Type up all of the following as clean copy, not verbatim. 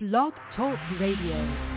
Blog Talk Radio.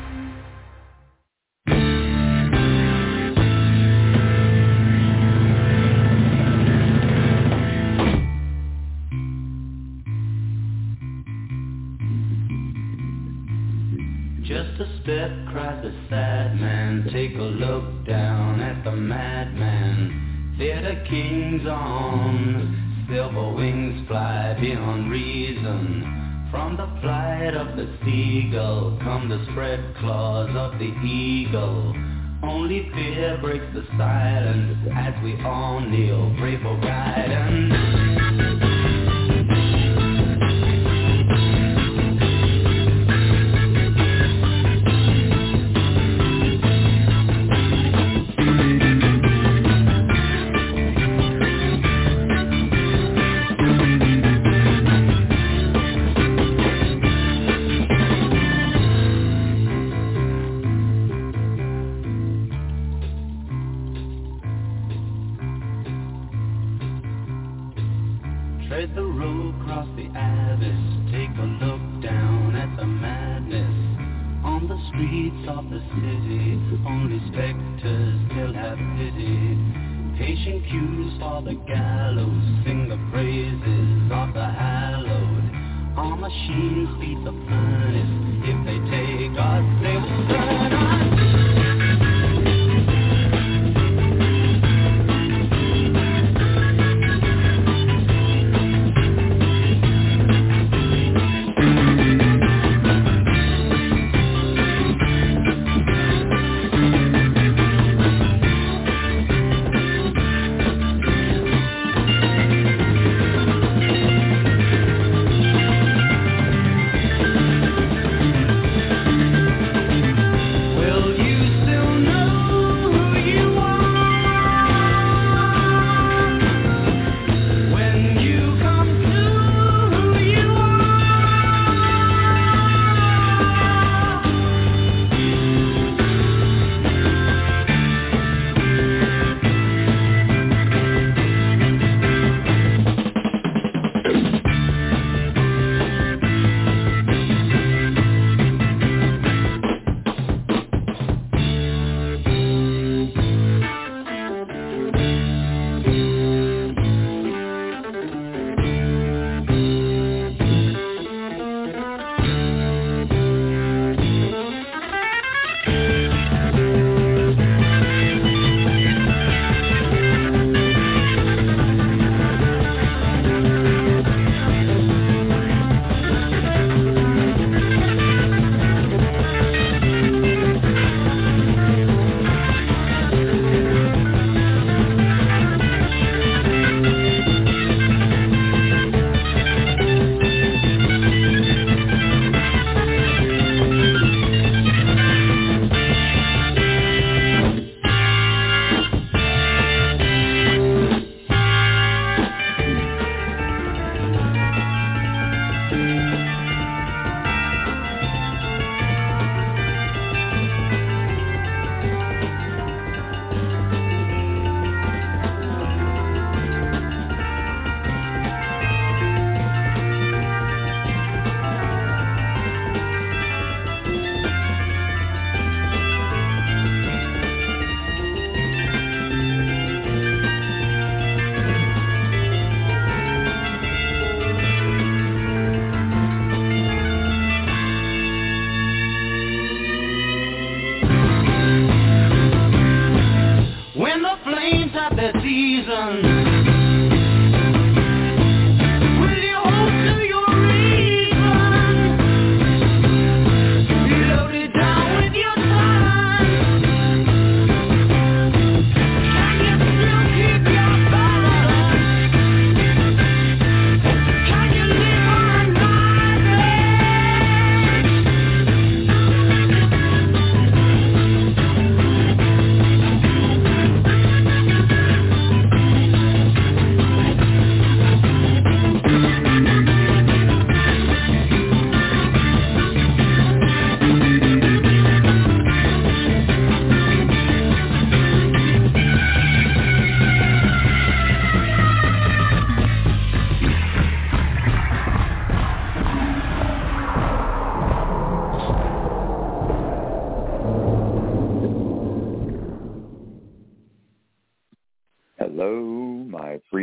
Just a step, cried the sad man. Take a look down at the madman. Theater kings on silver wings fly beyond reason. From the flight of the seagull come the spread claws of the eagle. Only fear breaks the silence as we all kneel, pray for guidance.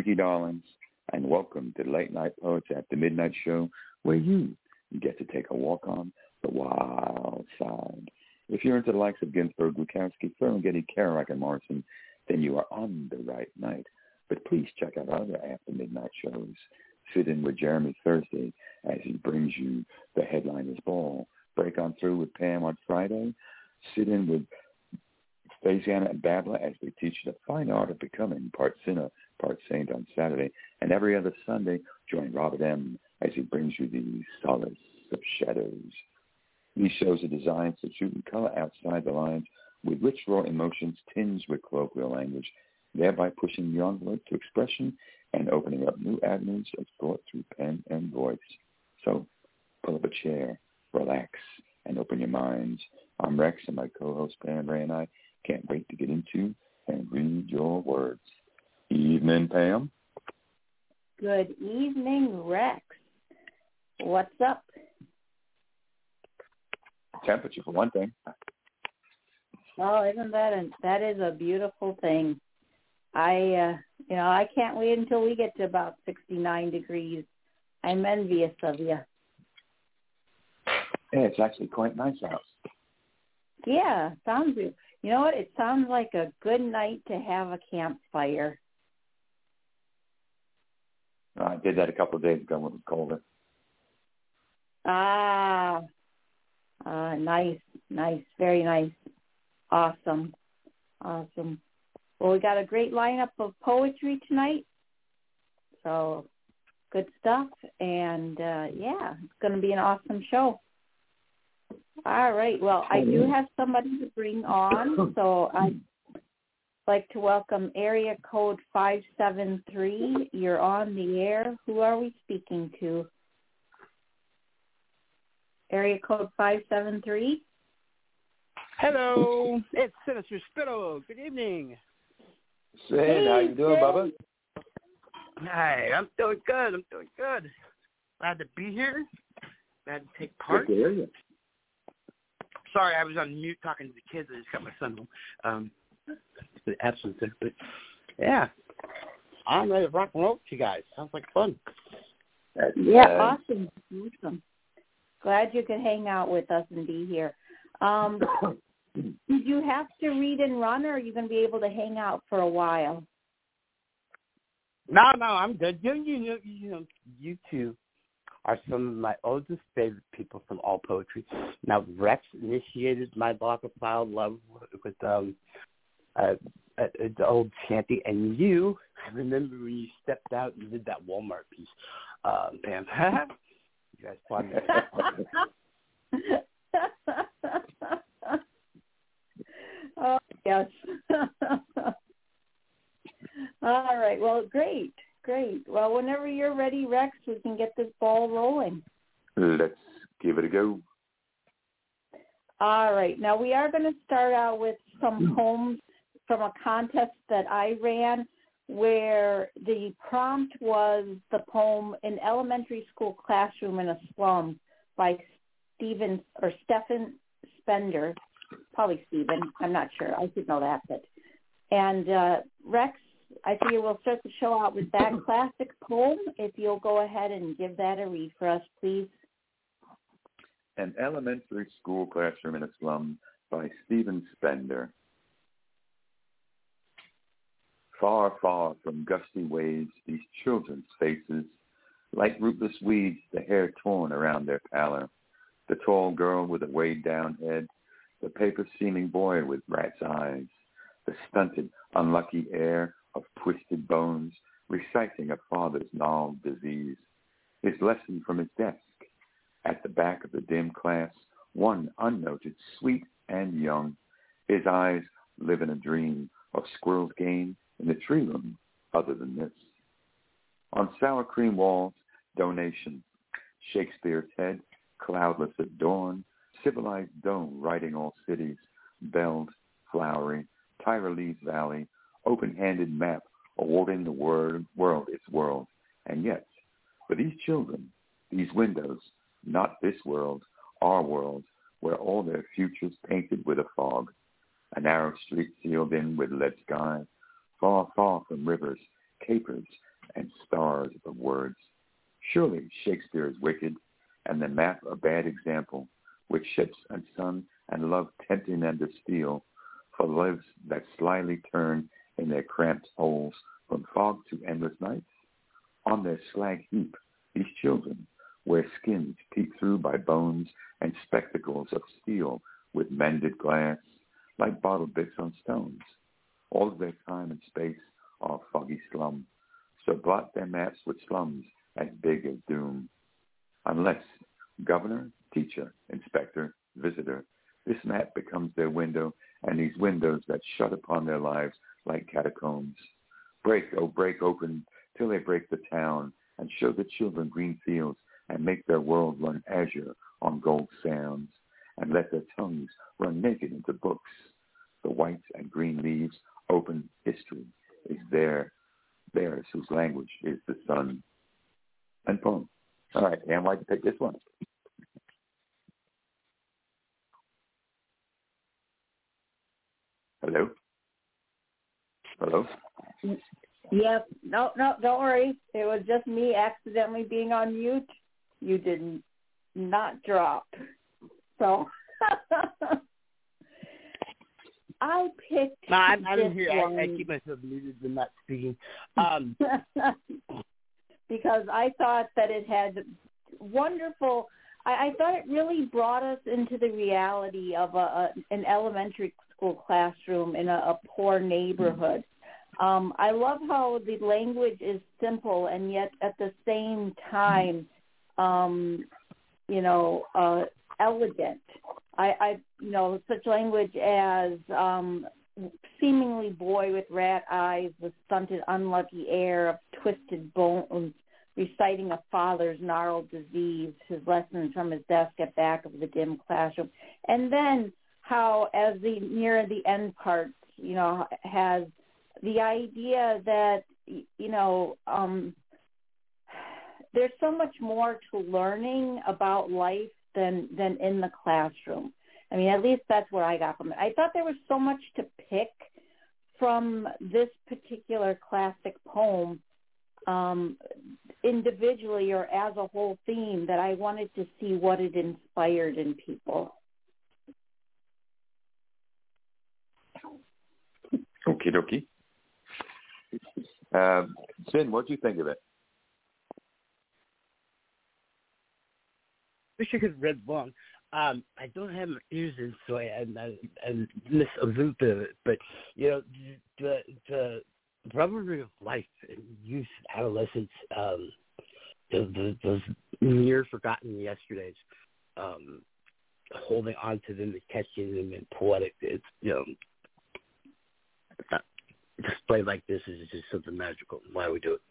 Freaky Darlings, and welcome to Late Night Poets After Midnight Show, where you get to take a walk on the wild side. If you're into the likes of Ginsberg, Bukowski, Ferlinghetti, Kerouac, and Morrison, then you are on the right night. But please check out other After Midnight shows. Sit in with Jeremy Thursday as he brings you the Headliners Ball. Break on through with Pam on Friday. Sit in with Staceyana and Babla as they teach the fine art of becoming part sinner, part saint on Saturday. And every other Sunday, join Robert M. as he brings you the solace of shadows. These shows are designed to shoot in color outside the lines with rich, raw emotions tinged with colloquial language, thereby pushing the envelope to expression and opening up new avenues of thought through pen and voice. So pull up a chair, relax, and open your minds. I'm Rex, and my co-host Pam Ray and I can't wait to get into and read your words. Evening, Pam. Good evening, Rex. What's up? Temperature, for one thing. Oh, isn't that is a beautiful thing. I can't wait until we get to about 69 degrees. I'm envious of you. Yeah, it's actually quite nice out. Yeah, sounds good. You know what? It sounds like a good night to have a campfire. I did that a couple of days ago when it was colder. Nice, very nice. Awesome. Well, we got a great lineup of poetry tonight, so good stuff, and it's going to be an awesome show. All right, well, I do have somebody to bring on, so I'd like to welcome area code 573. You're on the air. Who are we speaking to? Area code 573. Hello, it's Sinister Spittle. Good evening. Sid, hey, how you doing, Bubba? Hi, I'm doing good. Glad to be here. Glad to take part. Good to hear you. Sorry, I was on mute talking to the kids. I just got my son home. The absence there, but yeah, I'm ready to rock and roll with you guys. Sounds like fun. Awesome. Glad you could hang out with us and be here. Did you have to read and run, or are you going to be able to hang out for a while? No, I'm good. You two are some of my oldest favorite people from all poetry. Now, Rex initiated my Logophile love with the old shanty, and I remember when you stepped out and did that Walmart piece, Pam. You guys fought me. Oh, yes. All right. Well, great. Well, whenever you're ready, Rex, we can get this ball rolling. Let's give it a go. All right. Now, we are going to start out with some poems from a contest that I ran where the prompt was the poem An Elementary School Classroom in a Slum by Stephen Spender. Probably Stephen. I'm not sure. I should know that. And Rex, I figure we'll start the show out with that classic poem. If you'll go ahead and give that a read for us, please. An Elementary School Classroom in a Slum by Stephen Spender. Far, far from gusty waves, these children's faces, like rootless weeds, the hair torn around their pallor, the tall girl with a weighed-down head, the paper-seeming boy with rat's eyes, the stunted, unlucky heir of twisted bones, reciting a father's gnarled disease, his lesson from his desk. At the back of the dim class, one unnoted, sweet and young, his eyes live in a dream of squirrel's game in the tree room, other than this. On sour cream walls, donations, Shakespeare's head, cloudless at dawn, civilized dome writing all cities, belled, flowery, Tyrolese Valley, open-handed map awarding the world its world. And yet, for these children, these windows, not this world, our world, where all their futures painted with a fog, a narrow street sealed in with lead sky, far, far from rivers, capers, and stars of words. Surely Shakespeare is wicked, and the map a bad example, with ships and sun and love tempting them to steal, for lives that slyly turn in their cramped holes from fog to endless nights. On their slag heap, these children wear skins peeked through by bones and spectacles of steel with mended glass, like bottle bits on stones. All of their time and space are foggy slum, so blot their maps with slums as big as doom. Unless governor, teacher, inspector, visitor, this map becomes their window, and these windows that shut upon their lives like catacombs. Break, oh break open, till they break the town, and show the children green fields, and make their world run azure on gold sands, and let their tongues run naked into books. The white and green leaves open history is theirs whose language is the sun. And poem. All right, Pam, why'd you pick this one? Hello? Hello? Yep. No, don't worry. It was just me accidentally being on mute. You did not drop. So I picked I didn't this hear. one. I keep myself muted and not speaking. Because I thought that it had wonderful. I thought it really brought us into the reality of an elementary school classroom in a poor neighborhood. I love how the language is simple and yet at the same time, elegant. I such language as seemingly boy with rat eyes, the stunted, unlucky air of twisted bones, reciting a father's gnarled disease, his lessons from his desk at back of the dim classroom. And then how, as near the end parts, has the idea that, there's so much more to learning about life than in the classroom. I mean, at least that's what I got from it. I thought there was so much to pick from this particular classic poem, individually or as a whole theme, that I wanted to see what it inspired in people. Okie dokie. Sin, what do you think of it? Wish I could have read long. I don't have my ears in, so I miss a little bit of it. But the revelry of life and youth, adolescence, those near forgotten yesterdays, holding on to them and catching them and poetic. It's a display like this is just something magical. Why we do it?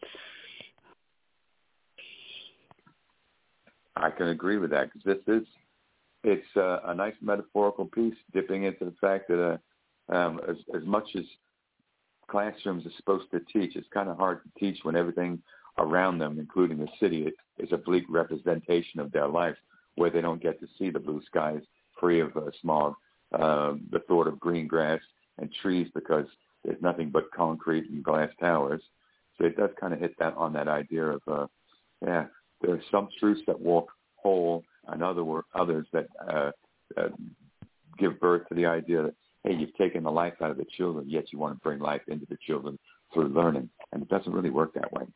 I can agree with that, because it's a nice metaphorical piece, dipping into the fact that as much as classrooms are supposed to teach, it's kind of hard to teach when everything around them, including the city, is a bleak representation of their life, where they don't get to see the blue skies free of smog, the thought of green grass and trees, because there's nothing but concrete and glass towers. So it does kind of hit that on that idea of, there are some truths that walk whole, and others that give birth to the idea that, hey, you've taken the life out of the children, yet you want to bring life into the children through learning. And it doesn't really work that way.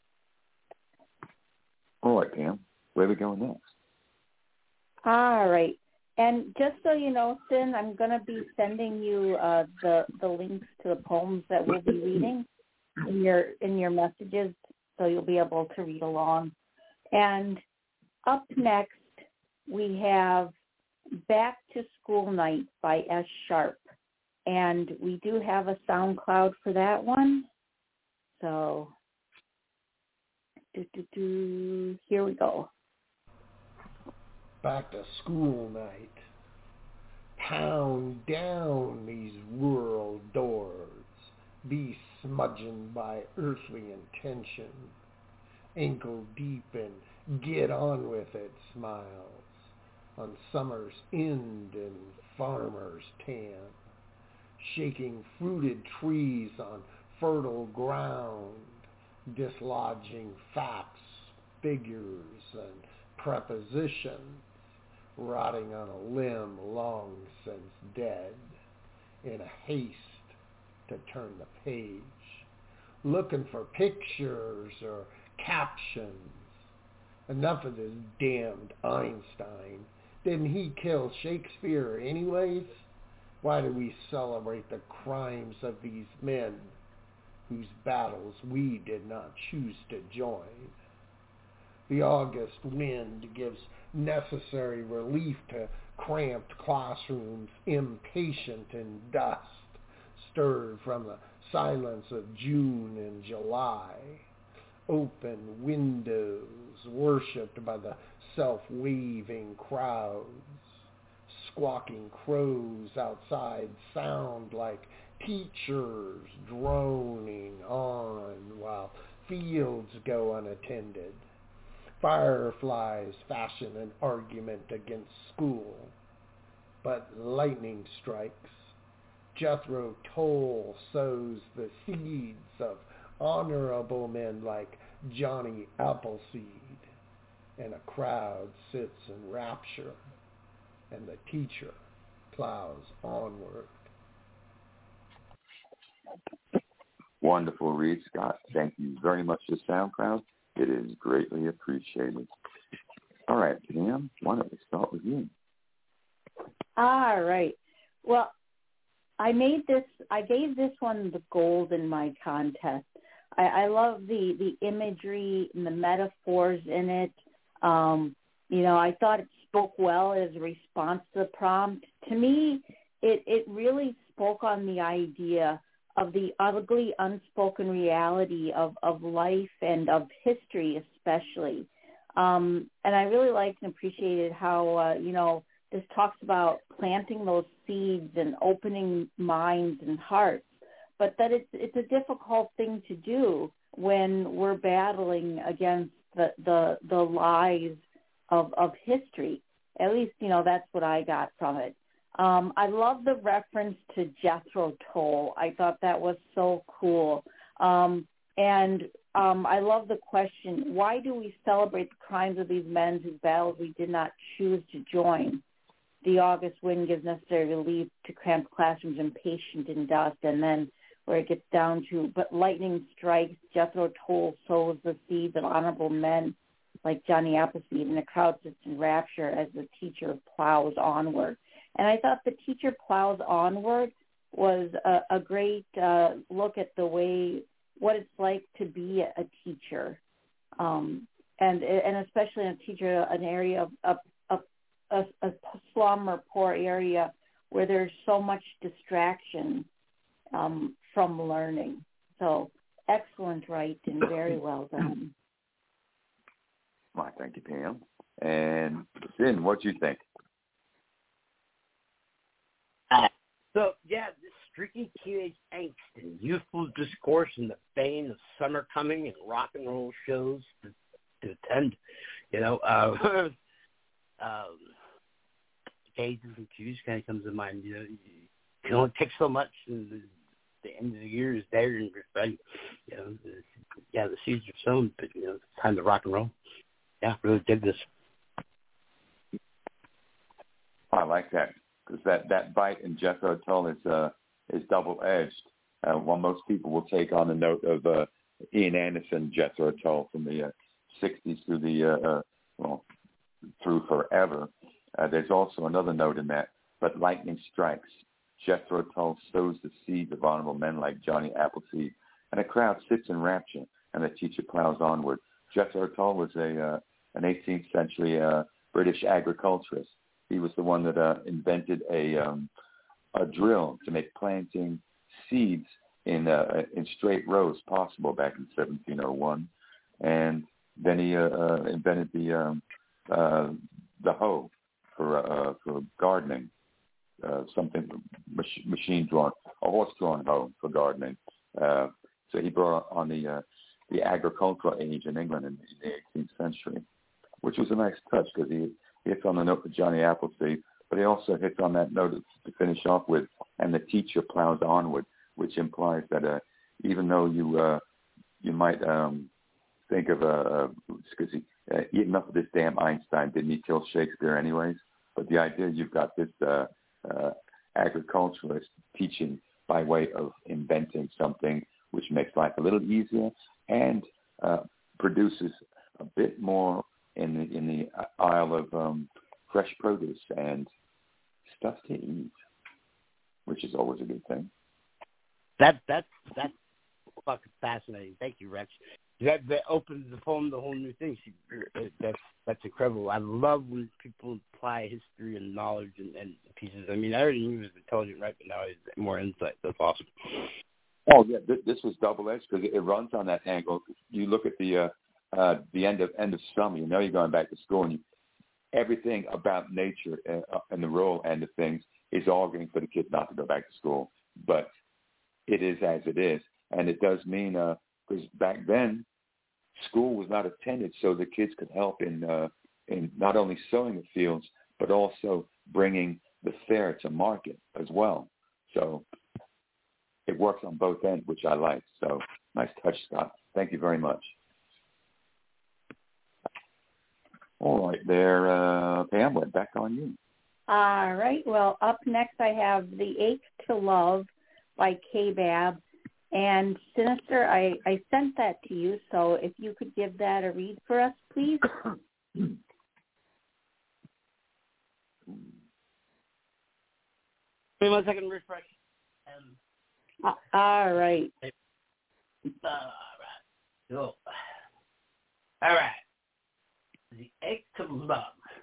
All right, Pam, where are we going next? All right. And just so you know, Sin, I'm going to be sending you the links to the poems that we'll be reading in your messages, so you'll be able to read along. And up next, we have Back to School Night by S. Sharp. And we do have a SoundCloud for that one. So, here we go. Back to school night. Pound down these rural doors. Be smudging by earthly intention. Ankle deep and get on with it smiles. On summer's end and farmer's tan. Shaking fruited trees on fertile ground. dislodging facts, figures, and prepositions, rotting on a limb long since dead, in a haste to turn the page, looking for pictures or captions. Enough of this damned Einstein. Didn't he kill Shakespeare anyways? Why do we celebrate the crimes of these men whose battles we did not choose to join? The August wind gives necessary relief to cramped classrooms, impatient in dust, stirred from the silence of June and July. Open windows, worshipped by the self-waving crowds. Squawking crows outside sound like teachers droning on while fields go unattended. Fireflies fashion an argument against school, but lightning strikes. Jethro Tull sows the seeds of honorable men like Johnny Appleseed, and a crowd sits in rapture, and the teacher plows onward. Wonderful read, Scott. Thank you very much to SoundCloud. It is greatly appreciated. All right, Pam, why don't we start with you? All right. Well, I gave this one the gold in my contest. I love the imagery and the metaphors in it. I thought it spoke well as a response to the prompt. To me, it really spoke on the idea of the ugly, unspoken reality of life and of history especially. And I really liked and appreciated how, this talks about planting those seeds and opening minds and hearts, but that it's a difficult thing to do when we're battling against the lies of history. At least, that's what I got from it. I love the reference to Jethro Tull. I thought that was so cool. And I love the question, why do we celebrate the crimes of these men whose battles we did not choose to join? The August wind gives necessary relief to cramped classrooms, impatient in dust, and then where it gets down to, but lightning strikes, Jethro Tull sows the seeds of honorable men like Johnny Appleseed, and the crowd sits in rapture as the teacher plows onward. And I thought the teacher plows onward was a great look at the way, what it's like to be a teacher, and especially a teacher, an area of a slum or poor area where there's so much distraction from learning. So excellent writing, very well done. Well, thank you, Pam. And Sin, what do you think? This streaky teenage angst and youthful discourse in the vein of summer coming and rock and roll shows to attend, A's and Q's kind of comes to mind. You can only take so much, and the end of the year is there, and the seeds are sown, but it's time to rock and roll. Yeah, really dig this. I like that, because that bite in Jethro Tull is double-edged. While most people will take on the note of Ian Anderson, Jethro Tull from the 60s through through forever. There's also another note in that, but lightning strikes. Jethro Tull sows the seeds of honorable men like Johnny Appleseed, and a crowd sits in rapture, and the teacher plows onward. Jethro Tull was an 18th century British agriculturist. He was the one that invented a drill to make planting seeds in straight rows possible back in 1701, and then he invented the hoe for gardening, something machine-drawn, a horse-drawn hoe for gardening. So he brought on the agricultural age in England in the 18th century, which was a nice touch because he hits on the note for Johnny Appleseed, but he also hits on that note to finish off with, and the teacher plows onward, which implies that even though you you might think of enough of this damn Einstein, didn't he kill Shakespeare anyways? But the idea you've got this agriculturalist teaching by way of inventing something which makes life a little easier and produces a bit more in the aisle of fresh produce and stuff to eat, which is always a good thing. That's fucking fascinating. Thank you, Rex. That opens the poem to whole new things. That's incredible. I love when people apply history and knowledge and pieces. I mean, I already knew he was intelligent, right? But now he's more insight. That's awesome. Oh yeah, this was double-edged because it runs on that angle. You look at the end of summer. You know you're going back to school, and everything about nature and the rural end of things is arguing for the kids not to go back to school. But it is as it is, and it does mean because back then school was not attended, so the kids could help in not only sowing the fields but also bringing the fare to market as well. So it works on both ends, which I like. So nice touch, Scott. Thank you very much. All right, there, Pam, we're back on you. All right. Well, up next I have The Ache to Love by K-Bab. And Sinister, I sent that to you, so if you could give that a read for us, please. Wait 1 second, refresh. All right. Go. All right. The Ache to Love.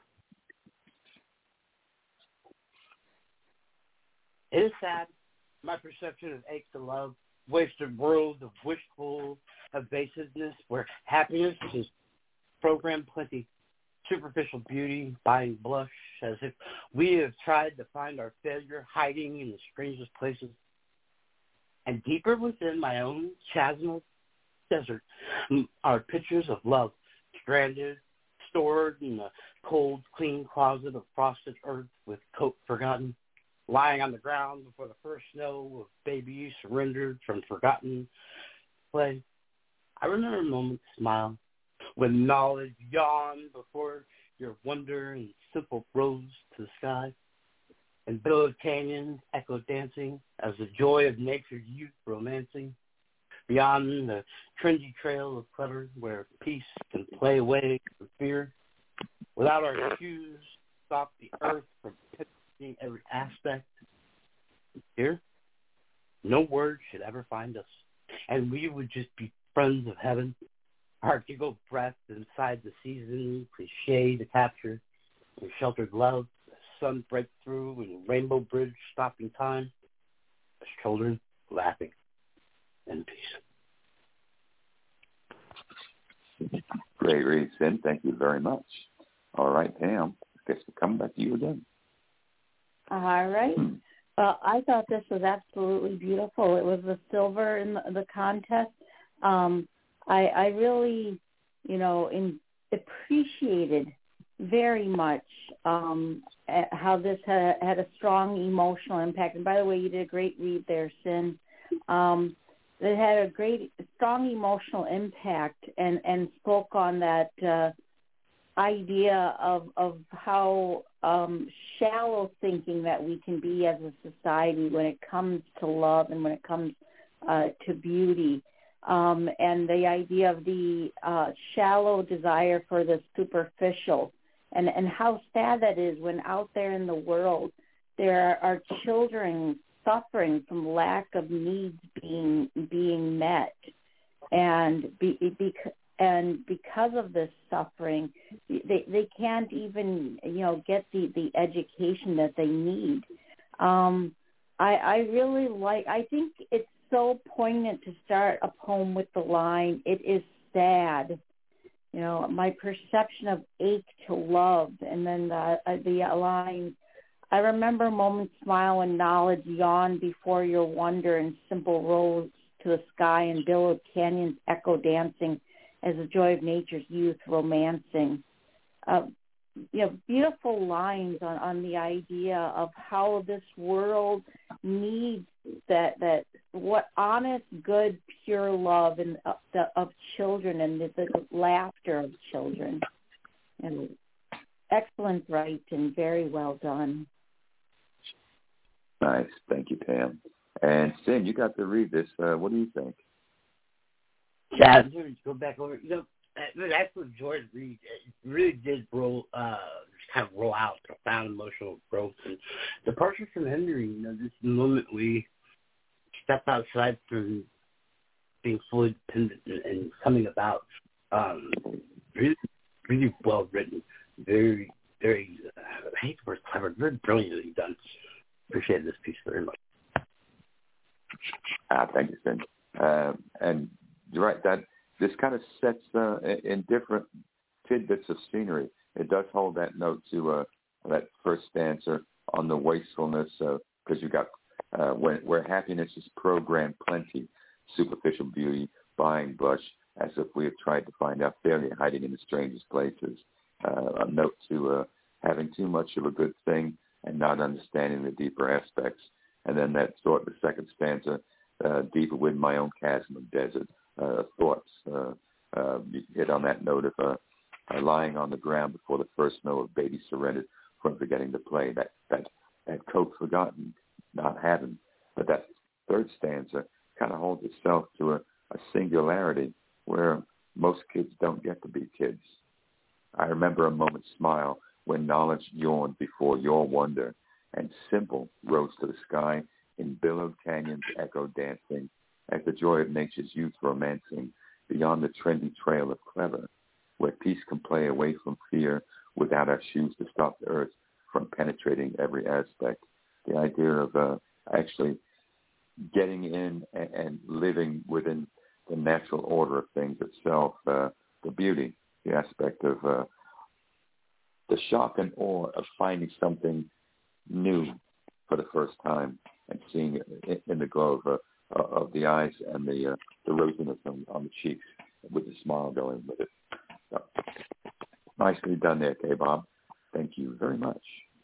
It is sad. My perception of ache to love, wasted world of wishful evasiveness where happiness is programmed plenty, superficial beauty, buying blush, as if we have tried to find our failure hiding in the strangest places. And deeper within my own chasmal desert are pictures of love, stranded, stored in the cold, clean closet of frosted earth with coat forgotten, lying on the ground before the first snow of baby surrendered from forgotten play. I remember a moment smile when knowledge yawned before your wonder and simple rose to the sky, and billowed canyons echo dancing as the joy of nature's youth romancing, beyond the trendy trail of clutter where peace can play away from fear. Without our shoes, stop the earth from pitching every aspect. Here, no word should ever find us, and we would just be friends of heaven. Our giggle breath inside the season, cliche to capture, and sheltered love, sun break through and rainbow bridge stopping time, as children laughing in peace. Great read, Sin. Thank you very much. All right, Pam, I guess we're coming back to you again. All right. I thought this was absolutely beautiful. It was the silver in the contest. I really, appreciated very much how this had a strong emotional impact. And by the way, you did a great read there, Sin. It had a strong emotional impact and spoke on that idea of how shallow thinking that we can be as a society when it comes to love and when it comes to beauty. And the idea of the shallow desire for the superficial, and how sad that is when out there in the world there are children suffering from lack of needs being met, and because of this suffering, they can't even get the education that they need. I really I think it's so poignant to start a poem with the line, "It is sad." My perception of ache to love, and then the line, "I remember moments smile and knowledge yawn before your wonder, and simple rose to the sky and billowed canyons echo dancing as the joy of nature's youth romancing." Beautiful lines on the idea of how this world needs that what honest, good, pure love and of children and the laughter of children. And excellent write and very well done. Nice. Thank you, Pam. And Sim, you got to read this. What do you think? Yeah, I'm going to go back over. That's what George Reed really did roll out profound emotional growth. And the Departure from Henry, this moment we step outside from being fully dependent and coming about, really, really well written, very, very, I hate the word clever, very brilliantly done. Appreciate this piece very much. Thank you, Sim. And you're right, that this kind of sets in different tidbits of scenery. It does hold that note to that first stanza on the wastefulness, because you got where happiness is programmed plenty, superficial beauty, buying blush, as if we have tried to find out failure hiding in the strangest places. A note to having too much of a good thing and not understanding the deeper aspects. And then that sort of the second stanza, deeper within my own chasm of desert thoughts. You hit on that note of lying on the ground before the first snow of baby surrendered from forgetting to play. That coat forgotten, not having. But that third stanza kind of holds itself to a singularity where most kids don't get to be kids. I remember a moment's smile when knowledge yawned before your wonder, and simple rose to the sky in billowed canyons echo dancing, as the joy of nature's youth romancing beyond the trendy trail of clever, where peace can play away from fear without our shoes to stop the earth from penetrating every aspect. The idea of actually getting in and living within the natural order of things itself, the beauty, the aspect of the shock and awe of finding something new for the first time and seeing it in the glow of the eyes and the rosiness on the cheeks with the smile going with it. So, nicely done there, K-Bob. Thank you very much.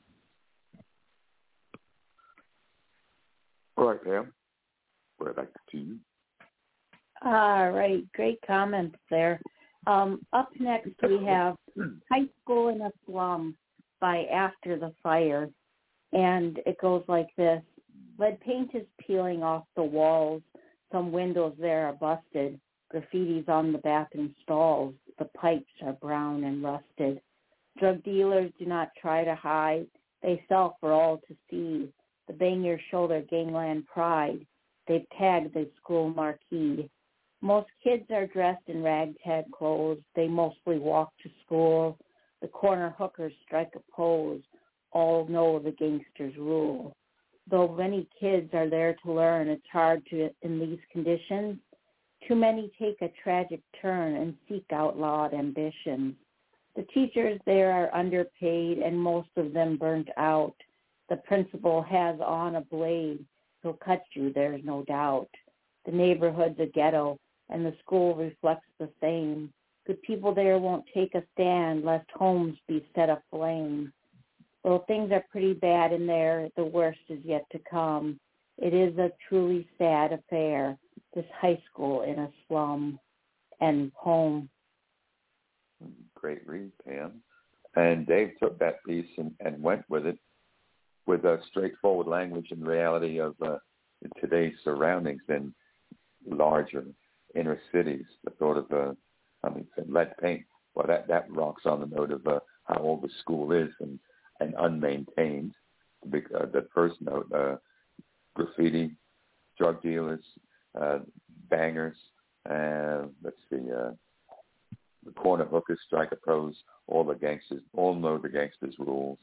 All right, Pam. We're back to you. All right. Great comments there. Up next, we have High School in a Slum by After the Fire. And it goes like this. Lead paint is peeling off the walls. Some windows there are busted. Graffiti's on the bathroom stalls. The pipes are brown and rusted. Drug dealers do not try to hide. They sell for all to see. The bangers show their gangland pride. They've tagged the school marquee. Most kids are dressed in ragtag clothes. They mostly walk to school. The corner hookers strike a pose. All know the gangsters rule. Though many kids are there to learn, it's hard to, in these conditions. Too many take a tragic turn and seek outlawed ambitions. The teachers there are underpaid and most of them burnt out. The principal has on a blade. He'll cut you, there's no doubt. The neighborhood's a ghetto and the school reflects the same. Good people there won't take a stand lest homes be set aflame. Though things are pretty bad in there, the worst is yet to come. It is a truly sad affair, this high school in a slum. And home. Great read, Pam. And Dave took that piece and went with it with a straightforward language and reality of today's surroundings in larger inner cities. The thought of, lead paint, well, that rocks on the note of how old the school is and unmaintained. The first note, graffiti, drug dealers, bangers, let's see, the corner hookers strike a pose. All know the gangsters' rules.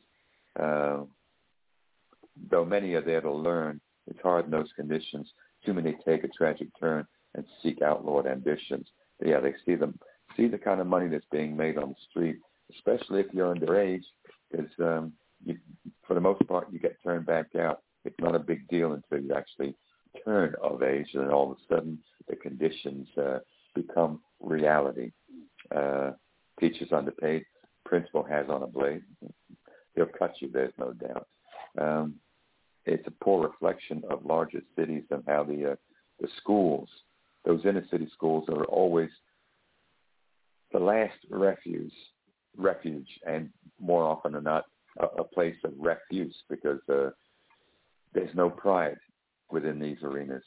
Though many are there to learn, it's hard in those conditions. Too many take a tragic turn and seek outlawed ambitions. Yeah, they see the kind of money that's being made on the street, especially if you're underage, because for the most part you get turned back out. It's not a big deal until you actually turn of age, and then all of a sudden the conditions become reality. Teachers underpaid, principal has on a blade. He'll cut you, there's no doubt. It's a poor reflection of larger cities and how the the schools, those inner city schools are always the last refuge, and more often than not, a place of refuse, because there's no pride within these arenas.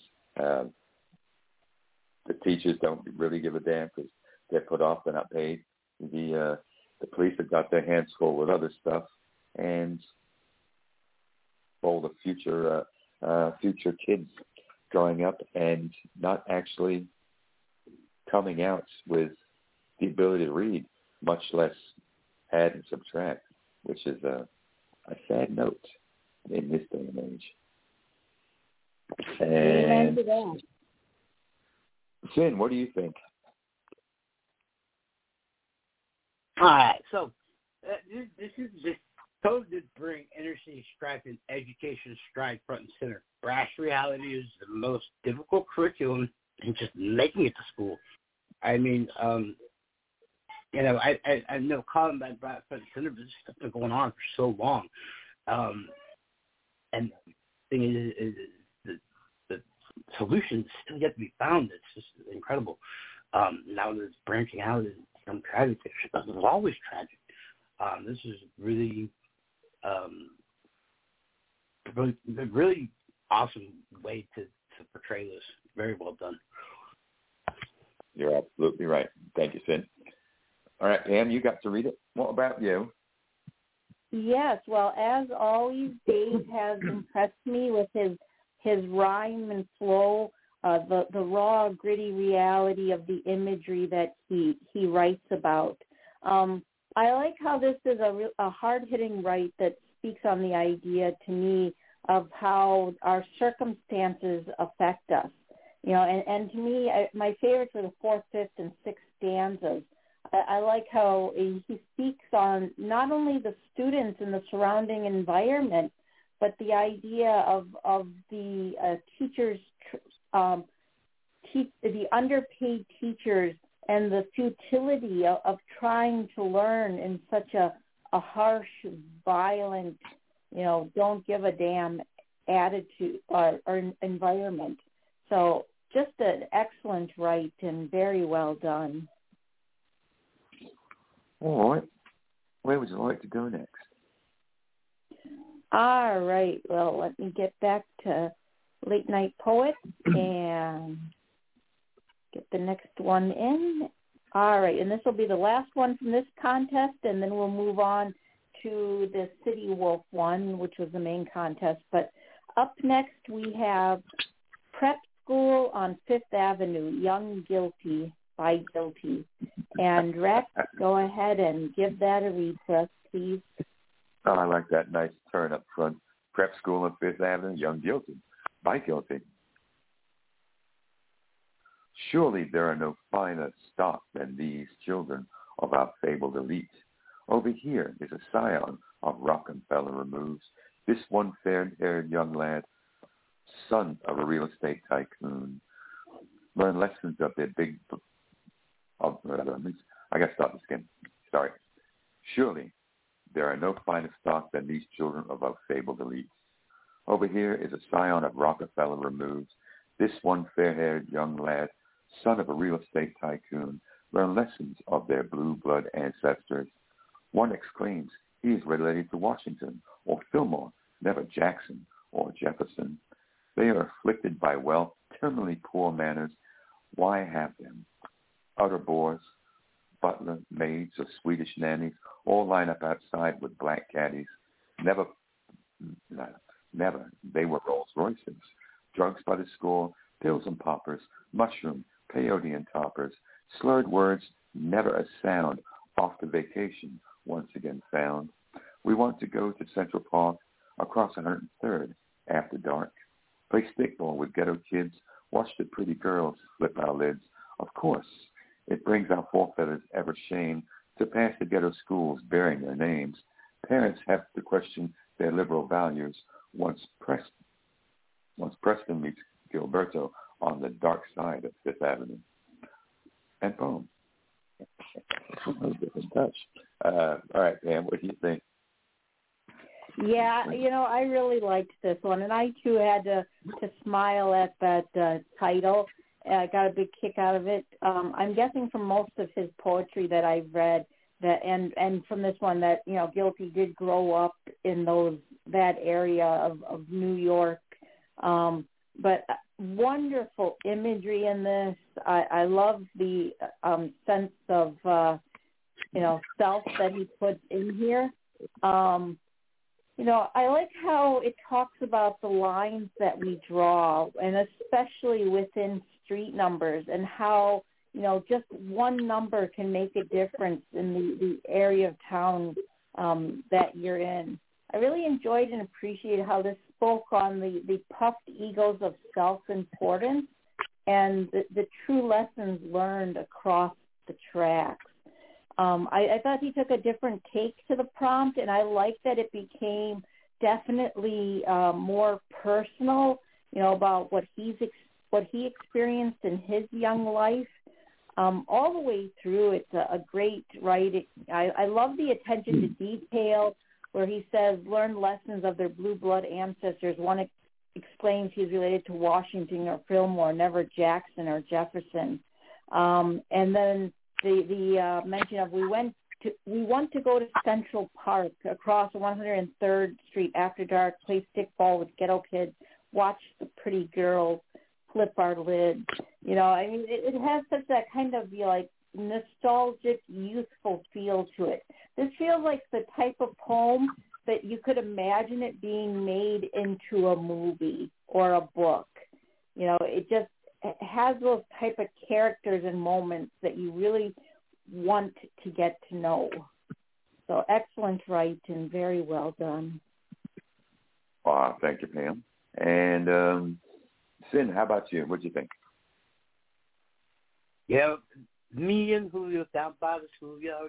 The teachers don't really give a damn because they're put off, they're not paid. The police have got their hands full with other stuff, and all the future kids growing up and not actually coming out with the ability to read, much less add and subtract, which is a sad note in this day and age. And Finn, what do you think? All right, so this code did bring inner city strife and education strife front and center. Brash reality is the most difficult curriculum in just making it to school. I mean, I know calling that front and center, but this stuff been going on for so long. And the thing is the solutions still yet to be found. It's just incredible. Now that it's branching out and some tragic fiction. It was always tragic. This is really awesome way to portray this. Very well done. You're absolutely right. Thank you, Finn. All right, Pam, you got to read it. What about you? Yes, well, as always, Dave has impressed me with his rhyme and flow, the raw, gritty reality of the imagery that he writes about. I like how this is a hard-hitting write that speaks on the idea to me of how our circumstances affect us. You know, and to me, my favorites are the 4th, 5th, and 6th stanzas. I like how he speaks on not only the students and the surrounding environment, but the idea of the teachers, the underpaid teachers, and the futility of trying to learn in such a harsh, violent, don't give a damn attitude or environment. So just an excellent write and very well done. All right. Where would you like to go next? All right. Well, let me get back to Late Night Poet and get the next one in. All right. And this will be the last one from this contest, and then we'll move on to the City Wolf one, which was the main contest. But up next, we have Prep School on Fifth Avenue, Young Guilty by Guilty. And Rex, go ahead and give that a read for us, please. Oh, I like that nice turn up front. Prep School on Fifth Avenue, Young Guilty by Guilty. Surely there are no finer stock than these children of our fabled elite. Over here is a scion of Rockefeller removes. This one fair-haired young lad, son of a real estate tycoon, learn lessons of their big... I got to start this again. Sorry. Surely there are no finer stock than these children of our fabled elites. Over here is a scion of Rockefeller removes. This one fair-haired young lad, son of a real estate tycoon, learn lessons of their blue blood ancestors. One exclaims, he is related to Washington, or Fillmore, never Jackson or Jefferson. They are afflicted by wealth, terminally poor manners. Why have them? Utter bores, butler, maids, or Swedish nannies all line up outside with black caddies. Never. They were Rolls Royces. Drugs by the score, pills and poppers, mushroom, peyote and toppers. Slurred words, never a sound. Off to vacation, once again found. We want to go to Central Park, across 103rd, after dark. Play stickball with ghetto kids, watch the pretty girls flip our lids. Of course, it brings our forefeathers ever shame to pass the ghetto schools bearing their names. Parents have to question their liberal values once Preston meets Gilberto on the dark side of Fifth Avenue. And boom. A different touch. All right, Pam, what do you think? Yeah, I really liked this one, and I too had to smile at that title. I got a big kick out of it. I'm guessing from most of his poetry that I've read that, and from this one that Guilty did grow up in that area of New York. But wonderful imagery in this. I love the sense of self that he puts in here. I like how it talks about the lines that we draw, and especially within street numbers, and how, just one number can make a difference in the area of town that you're in. I really enjoyed and appreciated how this spoke on the puffed egos of self-importance and the true lessons learned across the tracks. I thought he took a different take to the prompt, and I like that it became definitely more personal, about what he experienced in his young life. All the way through, it's a great writing. I love the attention to detail where he says, learn lessons of their blue blood ancestors. One explains he's related to Washington or Fillmore, never Jackson or Jefferson. And then the mention of we want to go to Central Park across 103rd Street after dark, play stickball with ghetto kids, watch the pretty girls, flip our lid. It has such that kind of nostalgic, youthful feel to it. This feels like the type of poem that you could imagine it being made into a movie or a book. It has those type of characters and moments that you really want to get to know. So excellent writing, very well done. Thank you, Pam. And Sin, how about you? What do you think? Yeah, me and Julio down by the schoolyard.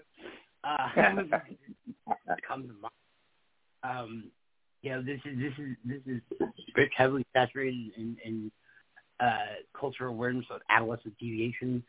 Come to mind. This is very heavily saturated in cultural awareness of adolescent deviation.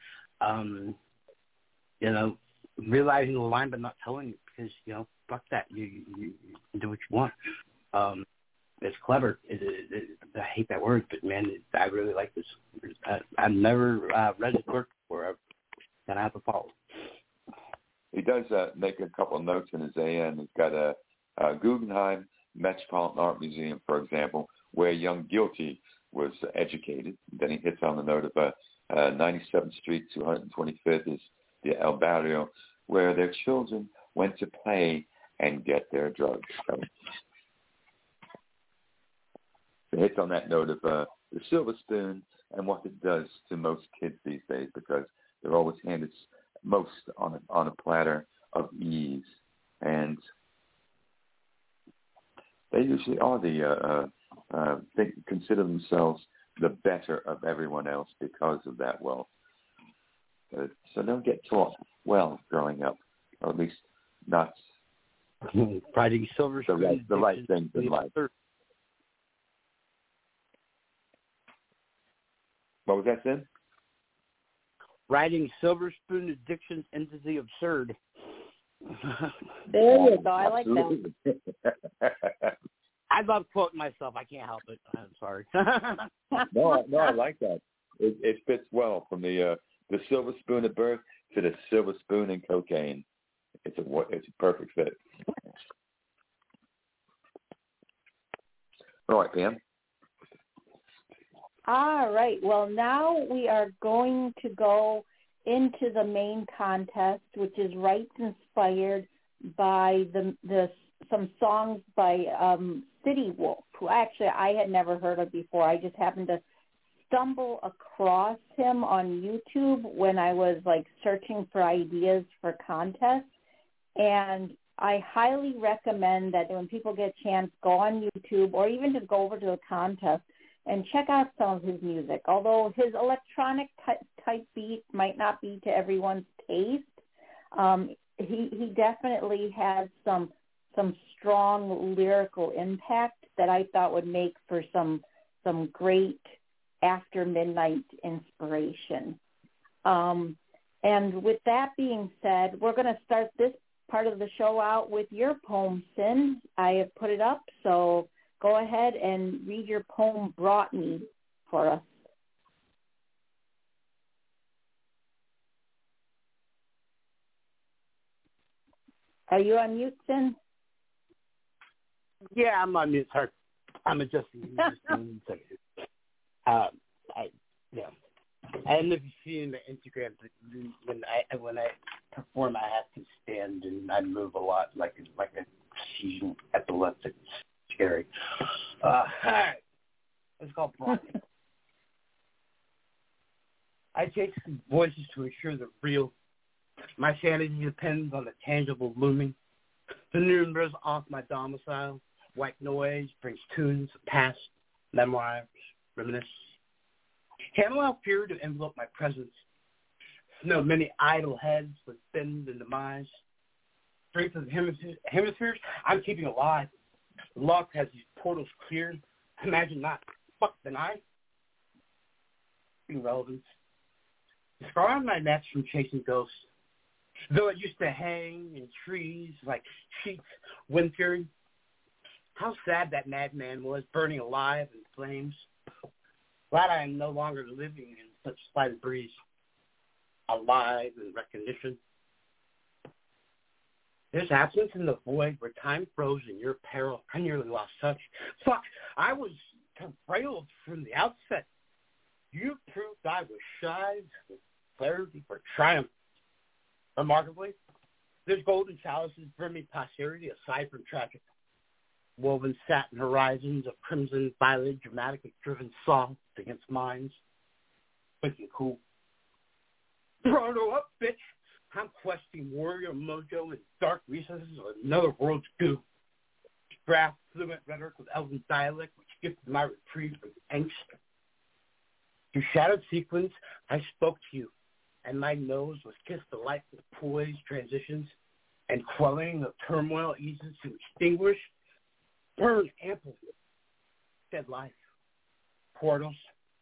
Realizing the line but not telling it because fuck that. You do what you want. It's clever. I hate that word, but man, I really like this. I've never read his work before. I'm gonna have to follow. He does make a couple of notes in his AN. He's got a Guggenheim Metropolitan Art Museum, for example, where young Guilty was educated. Then he hits on the note of 97th Street, 225th is the El Barrio, where their children went to play and get their drugs. So it hits on that note of the silver spoon and what it does to most kids these days, because they're always handed most on a platter of ease, and they usually are they consider themselves the better of everyone else because of that wealth. So don't get taught well growing up, or at least not Friday silver spoon, the right things in life. What was that, Sin? Riding silver spoon addictions into the absurd. There you go. I like that. I love quoting myself. I can't help it. I'm sorry. No, I like that. It fits well from the silver spoon at birth to the silver spoon in cocaine. It's a perfect fit. All right, Pam. All right. Well, now we are going to go into the main contest, which is Rights inspired by some songs by City Wolf, who actually I had never heard of before. I just happened to stumble across him on YouTube when I was searching for ideas for contests, and I highly recommend that when people get a chance, go on YouTube or even just go over to the contest and check out some of his music. Although his electronic type beat might not be to everyone's taste, he definitely has some strong lyrical impact that I thought would make for some great after midnight inspiration. And with that being said, we're going to start this part of the show out with your poem, Sin. I have put it up, so go ahead and read your poem, Brought Me, for us. Are you on mute, Sin? Yeah, I'm on mute. Sorry, I'm adjusting. Yeah. And if you see in the Instagram, when I perform, I have to stand and I move a lot, like a seasoned epileptic. Scary. All right. It's called Brought Me. I chase voices to ensure they're real. My sanity depends on the tangible looming. The numerous off my domicile. White noise brings tunes of past, memoirs, reminisce. Handle out fear to envelope my presence. No many idle heads with bend and demise. Strength of the hemispheres, I'm keeping alive. The luck has these portals cleared. Imagine not. Fuck deny. Irrelevance. The scar on my neck from chasing ghosts. Though it used to hang in trees like sheets, wind fury. How sad that madman was, burning alive in flames. Glad I am no longer living in such slight breeze. Alive in recognition. There's absence in the void where time froze in your peril. I nearly lost touch. Fuck, I was derailed from the outset. You proved I was shy with clarity for triumph. Remarkably, there's golden chalices brimming posterity aside from tragic. Woven satin horizons of crimson violet, dramatically driven soft against minds. Thinking cool. Pronto up, bitch. I'm questing warrior mojo in dark recesses of another world's goo. Draft fluent rhetoric with elven dialect, which gifted my reprieve from angst. Through shadowed sequence, I spoke to you, and my nose was kissed the light with poised transitions, and quelling of turmoil eases to extinguish, burn ample, dead life, portals.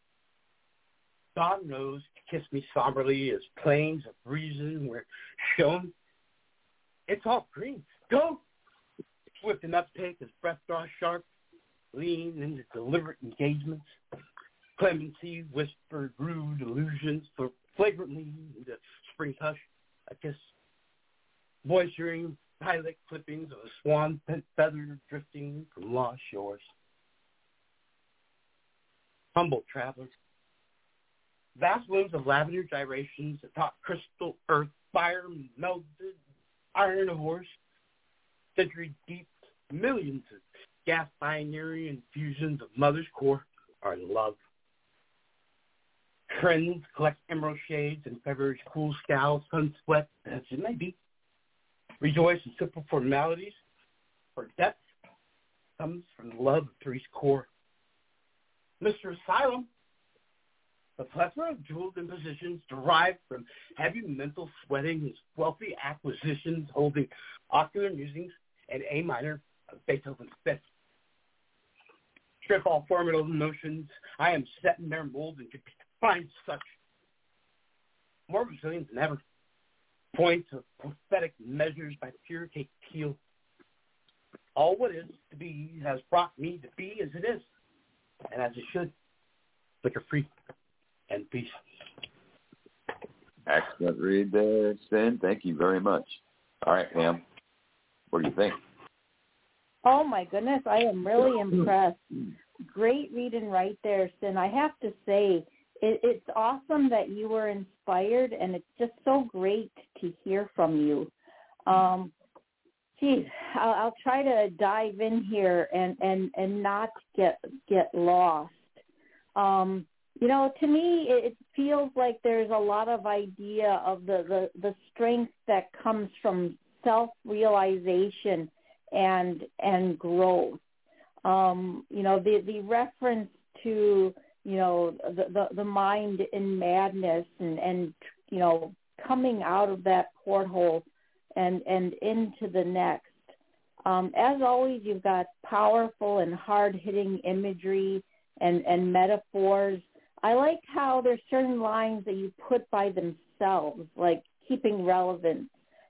Dawn rose to kiss me somberly as plains of reason were shown. It's all green. Go! Swift and uptake as breath draws sharp, lean into deliberate engagements. Clemency whispered rude illusions for flagrantly into spring's hush. A kiss. Moisturing pilot clippings of a swan feather drifting from lost shores. Humble travelers. Vast wings of lavender gyrations atop crystal earth, fire melted iron of horse. Century deep, millions of gas binary infusions of mother's core are love. Trends collect emerald shades in February's cool scowl, sun sweat, as it may be. Rejoice in simple formalities, for depth comes from the love of three's core. Mr. Asylum, the plethora of jeweled impositions derived from heavy mental sweating his wealthy acquisitions holding ocular musings and A minor of Beethoven's Fifth. Strip all formidable notions, I am set in their mold and could find such more resilient than ever. Points of prophetic measures by pure take teal. All what is to be has brought me to be as it is, and as it should. Liquor free and peace. Excellent read there, Sin. Thank you very much. All right, Pam, what do you think? Oh, my goodness. I am really impressed. Great reading right there, Sin. I have to say, it's awesome that you were inspired, and it's just so great to hear from you. Geez, I'll try to dive in here and not get lost. You know, to me, it feels like there's a lot of idea of the strength that comes from self-realization and growth. You know, the reference to, you know, the mind in madness and you know, coming out of that porthole and into the next. As always, you've got powerful and hard-hitting imagery and metaphors. I like how there's certain lines that you put by themselves, like keeping relevance.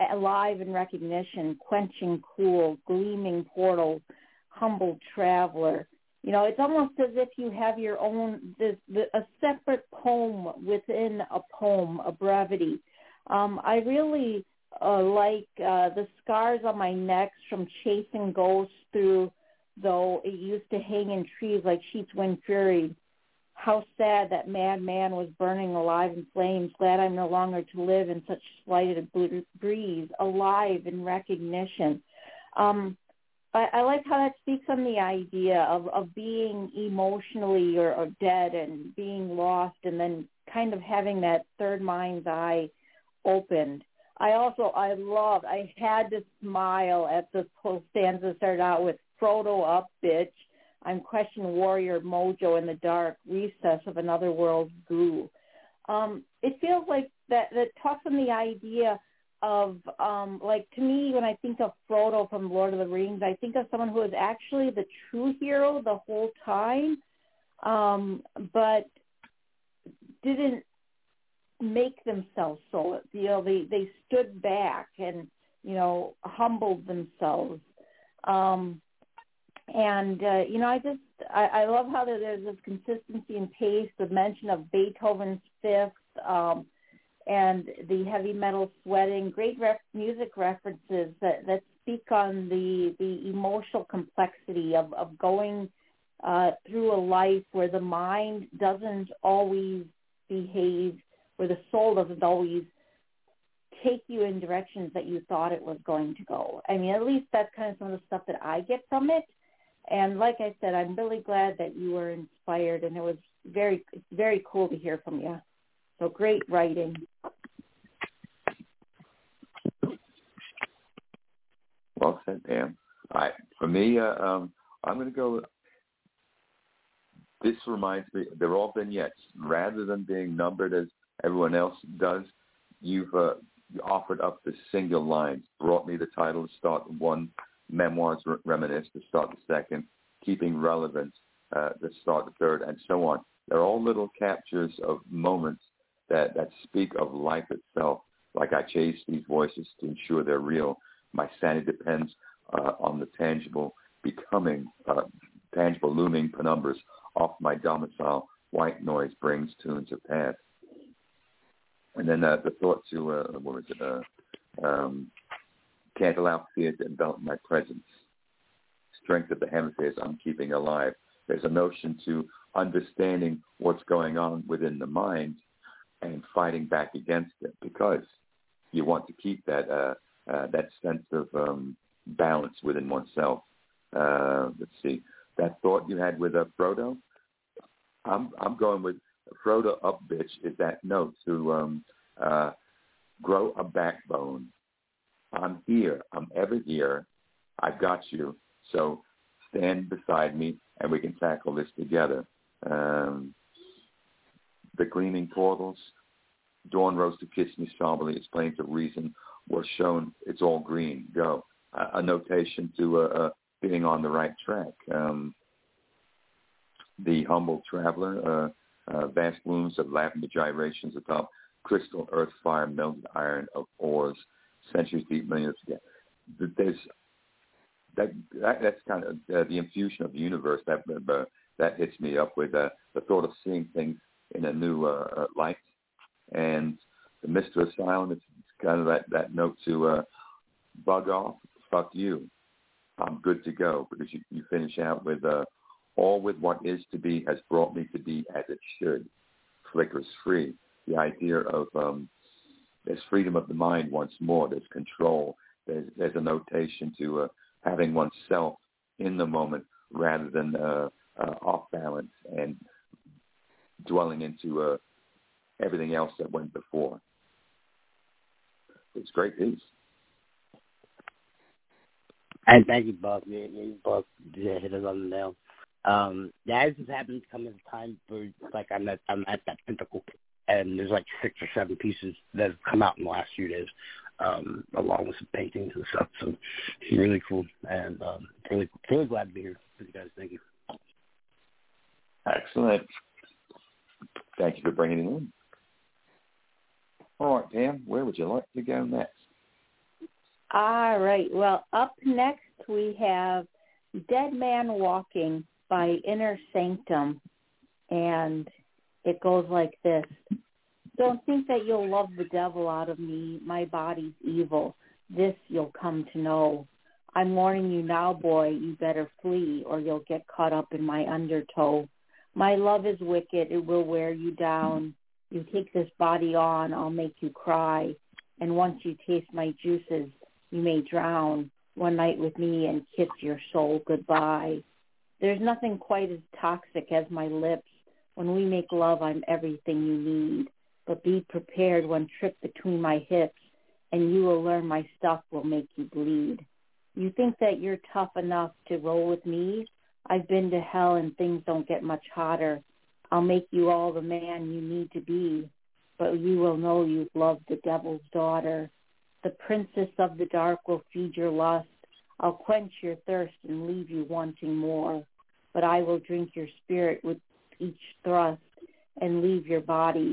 alive in recognition, quenching cool, gleaming portals, humble traveler. It's almost as if you have your own, a separate poem within a poem, a brevity. I really like the scars on my neck from chasing ghosts through, though it used to hang in trees like sheep's wind fury. How sad that madman was burning alive in flames. Glad I'm no longer to live in such slighted breeze, alive in recognition. I like how that speaks on the idea of being emotionally or dead and being lost, and then kind of having that third mind's eye opened. I had to smile at the whole stanza that started out with Frodo up, bitch. I'm questioning warrior mojo in the dark recess of another world's goo. It feels like that talks on the idea of, like, to me, when I think of Frodo from Lord of the Rings, I think of someone who is actually the true hero the whole time, but didn't make themselves so. They stood back and, humbled themselves. I love how there's this consistency and pace, the mention of Beethoven's Fifth, and the heavy metal sweating, great music references that speak on the emotional complexity of going through a life where the mind doesn't always behave, where the soul doesn't always take you in directions that you thought it was going to go. I mean, at least that's kind of some of the stuff that I get from it. And like I said, I'm really glad that you were inspired, and it was very, very cool to hear from you. So great writing. Well said, Pam. All right. For me, I'm going to go. This reminds me, they're all vignettes. Rather than being numbered as everyone else does, you've offered up the single lines, brought me the title to start one, memoirs reminisce to start the second, keeping relevance to start the third, and so on. They're all little captures of moments that speak of life itself. Like I chase these voices to ensure they're real. My sanity depends on the tangible becoming, tangible looming penumbras off my domicile. White noise brings tunes of past. And then the thought to, what was it? Can't allow fear to envelop my presence. Strength of the hemispheres I'm keeping alive. There's a notion to understanding what's going on within the mind and fighting back against it, because you want to keep that sense of balance within oneself. Let's see. That thought you had with Frodo, I'm going with Frodo up, bitch, is that note to grow a backbone. I'm here. I'm ever here. I've got you. So stand beside me, and we can tackle this together. The gleaming portals, dawn rose to kiss me somberly, explains the reason, was shown it's all green, go. A notation to being on the right track. The humble traveler, vast blooms of lavender gyrations atop crystal, earth, fire, melted iron of ores, centuries deep, millions of years. That's kind of the infusion of the universe that hits me up with the thought of seeing things in a new light. And the Mr. Asylum, it's kind of that note to bug off, fuck you, I'm good to go, because you finish out with all with what is to be has brought me to be as it should. Flickers free. The idea of there's freedom of the mind once more. There's control. There's a notation to having oneself in the moment rather than off balance and dwelling into everything else that went before. It's a great piece. And thank you, Buck. You both hit us on the nail. That just happens to come at a time where, like, I'm at that pinnacle, and there's like 6 or 7 pieces that have come out in the last few days, along with some paintings and stuff. So it's really cool, and really glad to be here with you guys. Thank you. Excellent. Thank you for bringing it in. All right, Pam, where would you like to go next? All right. Well, up next we have Dead Man Walking by Inner Sanctum. And it goes like this. Don't think that you'll love the devil out of me. My body's evil. This you'll come to know. I'm warning you now, boy, you better flee or you'll get caught up in my undertow. My love is wicked. It will wear you down. You take this body on, I'll make you cry. And once you taste my juices, you may drown. One night with me and kiss your soul goodbye. There's nothing quite as toxic as my lips. When we make love, I'm everything you need. But be prepared when tripped between my hips, and you will learn my stuff will make you bleed. You think that you're tough enough to roll with me? I've been to hell and things don't get much hotter. I'll make you all the man you need to be, but you will know you've loved the devil's daughter. The princess of the dark will feed your lust. I'll quench your thirst and leave you wanting more. But I will drink your spirit with each thrust and leave your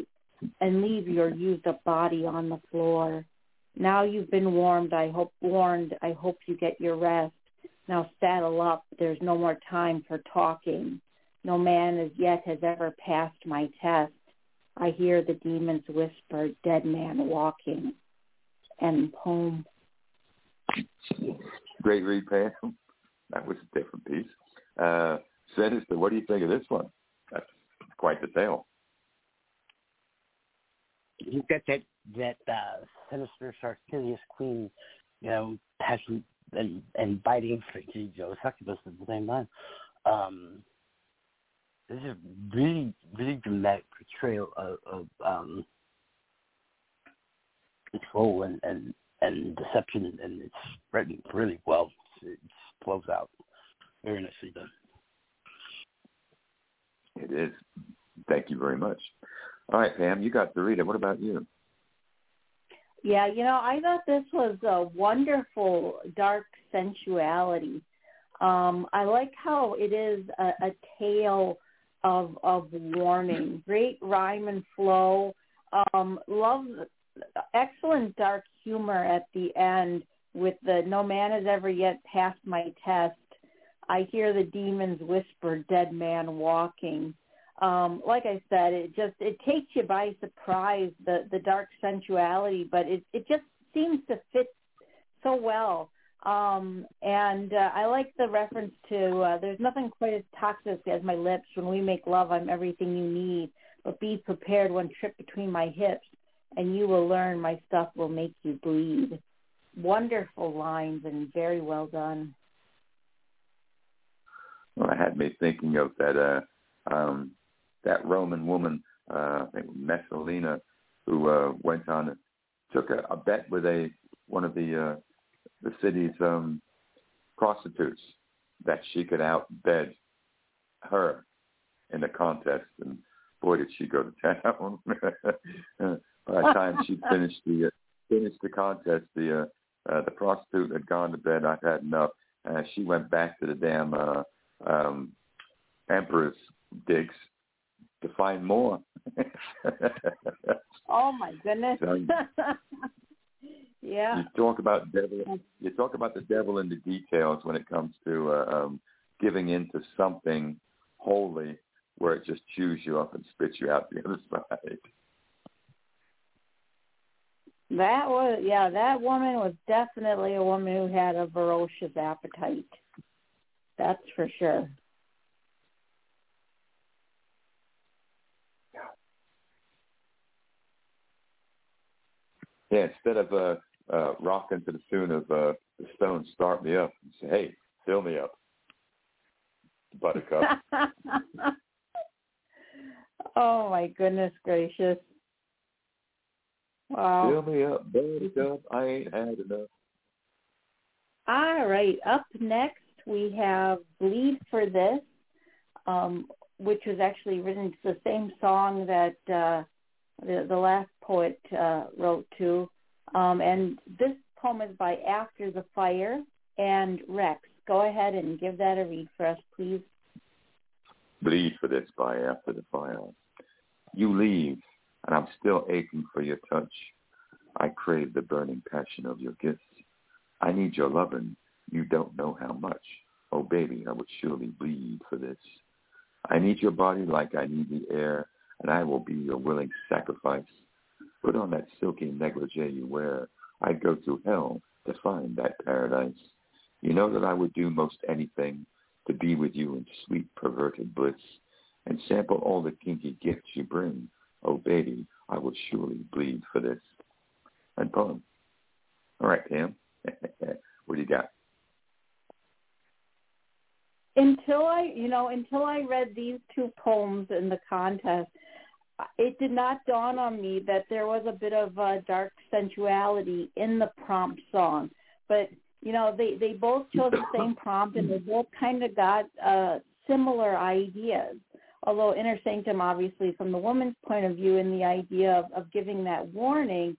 used up body on the floor. Now you've been warned, I hope you get your rest. Now saddle up, there's no more time for talking. No man as yet has ever passed my test. I hear the demons whisper, dead man walking. End poem. Great read, Pam. That was a different piece. Sinister, what do you think of this one? That's quite the tale. You've got that sinister, Sarcilius queen, passion and biting for succubus at the same time. This is a really, really dramatic portrayal of control and deception, and it's written really well. It flows out very nicely done. It is. Thank you very much. All right, Pam, you got to read it. What about you? Yeah, I thought this was a wonderful dark sensuality. I like how it is a tale of warning. Great rhyme and flow. Love, excellent dark humor at the end with the no man has ever yet passed my test. I hear the demons whisper, dead man walking. Like I said, it takes you by surprise, the dark sensuality, but it just seems to fit so well. And I like the reference to there's nothing quite as toxic as my lips. When we make love, I'm everything you need. But be prepared when tripped between my hips, and you will learn my stuff will make you bleed. Wonderful lines and very well done. Well, it had me thinking of that Roman woman, I think Messalina, who went on and took a bet with one of the city's prostitutes that she could outbid her in the contest, and boy, did she go to town! By the time she finished the contest, the prostitute had gone to bed. I've had enough. She went back to the damn emperor's digs to find more. Oh my goodness! So, yeah. You talk about the devil in the details when it comes to giving into something holy, where it just chews you up and spits you out the other side. That woman was definitely a woman who had a ferocious appetite. That's for sure. Yeah, instead of rocking to the tune of the Stones, Start Me Up, and say, hey, fill me up, Buttercup. Oh, my goodness gracious. Wow. Fill me up, Buttercup, I ain't had enough. All right, up next we have Bleed for This, which was actually written to the same song that the last poet wrote to. And this poem is by After the Fire and Rex. Go ahead and give that a read for us, please. Bleed for This by After the Fire. You leave, and I'm still aching for your touch. I crave the burning passion of your kiss. I need your lovin', you don't know how much. Oh, baby, I would surely bleed for this. I need your body like I need the air, and I will be your willing sacrifice. Put on that silky negligee you wear. I'd go through hell to find that paradise. You know that I would do most anything to be with you in sweet perverted bliss and sample all the kinky gifts you bring. Oh, baby, I will surely bleed for this. And poem. All right, Pam. What do you got? Until I read these two poems in the contest, it did not dawn on me that there was a bit of dark sensuality in the prompt song. But, they both chose the same prompt, and they both kind of got similar ideas. Although Inner Sanctum, obviously, from the woman's point of view, in the idea of giving that warning.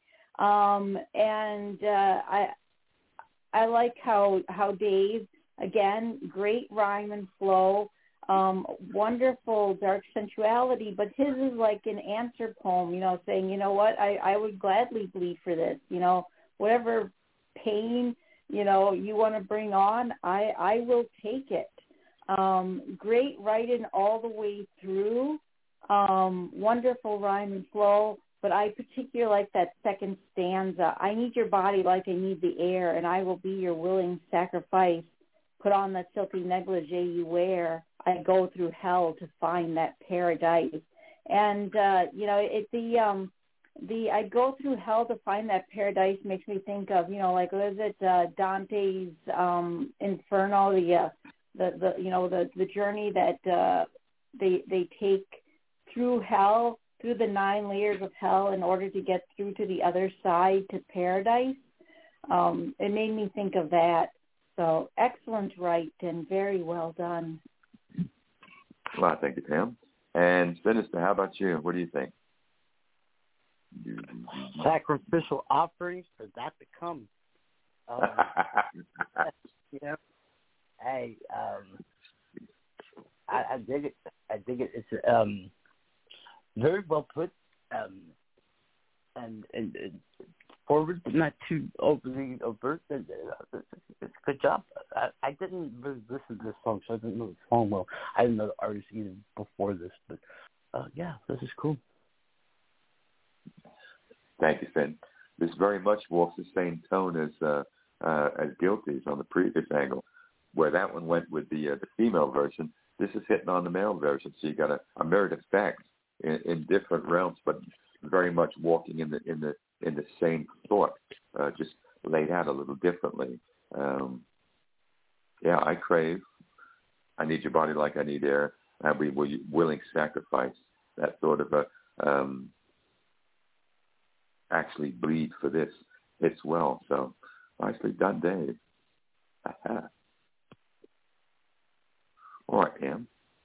I like how Dave, again, great rhyme and flow, wonderful dark sensuality, but his is like an answer poem, saying, you know what, I would gladly bleed for this, whatever pain, you want to bring on, I will take it. Great writing all the way through, wonderful rhyme and flow, but I particularly like that second stanza. I need your body like I need the air, and I will be your willing sacrifice. Put on that silky negligee you wear. I go through hell to find that paradise. And, the I go through hell to find that paradise makes me think of, what is it, Dante's Inferno, the journey that they take through hell, through the 9 layers of hell in order to get through to the other side to paradise. It made me think of that. So excellent write and very well done. Well, thank you, Pam. And Sinister, how about you? What do you think? Sacrificial offerings for that to come. Hey, I dig it. It's very well put, and forward, but not too overly overt. It's a good job. I didn't really listen to this song, so I didn't know the song well. I didn't know the artist either before this, but yeah, this is cool. Thank you, Finn. This very much walks the same tone as Guilty's on the previous angle, where that one went with the female version. This is hitting on the male version, so you got a mirrored effect in different realms, but very much walking in the same thought, just laid out a little differently. I crave. I need your body like I need air. And we will willing sacrifice that sort of actually bleed for this. It's well. So nicely done, Dave. Aha. All right, Pam.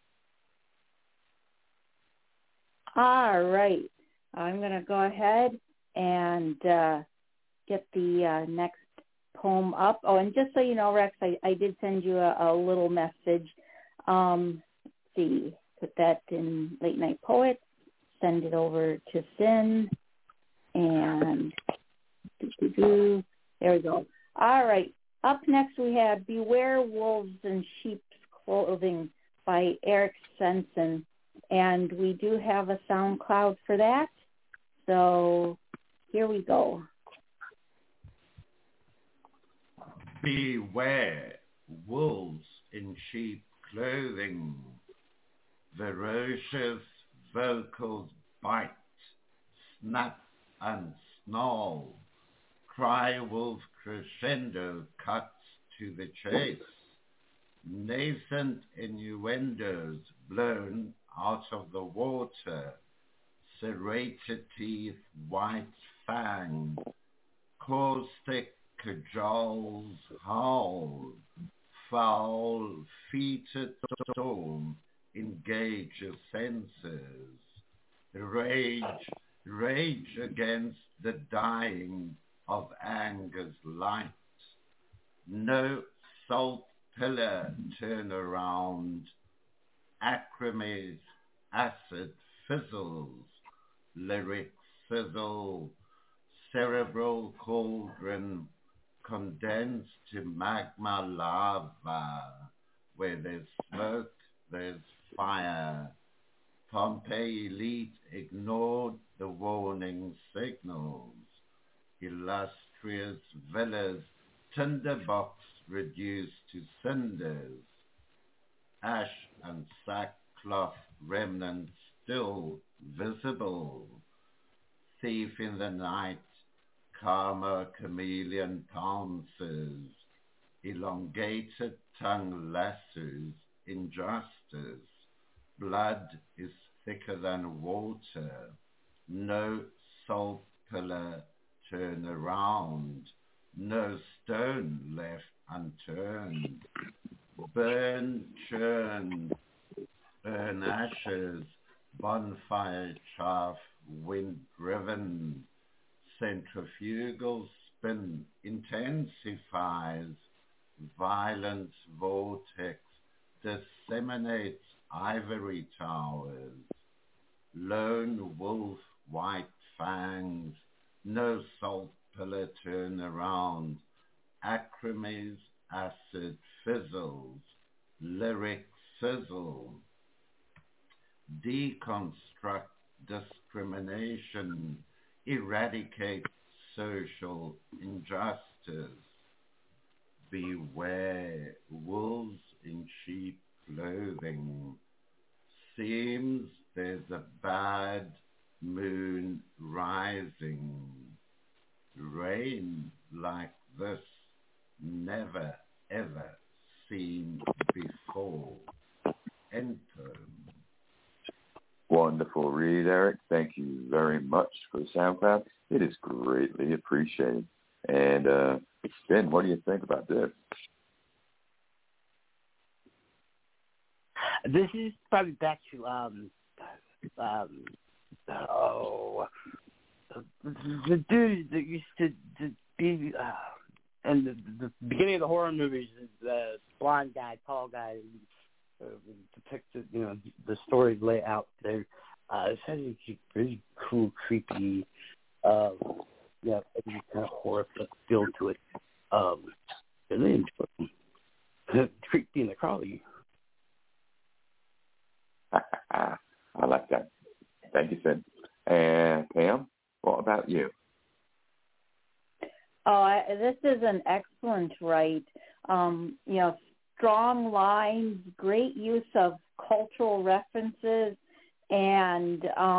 All right. I'm going to go ahead and get the next poem up. Oh, and just so you know, Rex, I did send you a little message. Let's see, put that in Late Night Poets, send it over to Sin, and there we go. All right. Up next we have Beware Wolves in Sheep's Clothing by Eric Sensen. And we do have a SoundCloud for that. So here we go. Beware wolves in sheep clothing. Ferocious vocals bite, snap and snarl. Cry wolf crescendo cuts to the chase. Nascent innuendos blown out of the water. Serrated teeth, white fang. Caustic cajoles howl. Foul feeted storm engage your senses. Rage against the dying of anger's light. No salt pillar turn around. Acrimy's acid fizzles. Lyric sizzle. Cerebral cauldron condensed to magma lava. Where there's smoke, there's fire. Pompeii elite ignored the warning signals. Illustrious villas, tinderbox reduced to cinders. Ash and sackcloth remnants still visible. Thief in the night, karma chameleon pounces. Elongated tongue lassos injustice. Blood is thicker than water. No salt pillar turn around. No stone left unturned. Burn, churn, burn ashes, bonfire chaff, wind driven. Centrifugal spin intensifies. Violence vortex disseminates ivory towers. Lone wolf, white fangs, no salt pillar turn around. Acrimy's acid fizzles, lyric sizzle. Deconstruct discrimination, eradicate social injustice. Beware wolves in sheep clothing. Seems there's a bad moon rising. Rain like this never ever seen before. End poem. Wonderful read, Eric. Thank you very much for the SoundCloud. It is greatly appreciated. And Ben, what do you think about this? This is probably back to the dude that used to be in the beginning of the horror movies, the blonde guy, tall guy, depicted, the story layout there. It has a really cool, creepy, kind of horror feel to it. Really enjoy it. Creepy and the crawly. I like that. Thank you, Sid. And Pam, what about you? This is an excellent write. Strong lines, great use of cultural references, and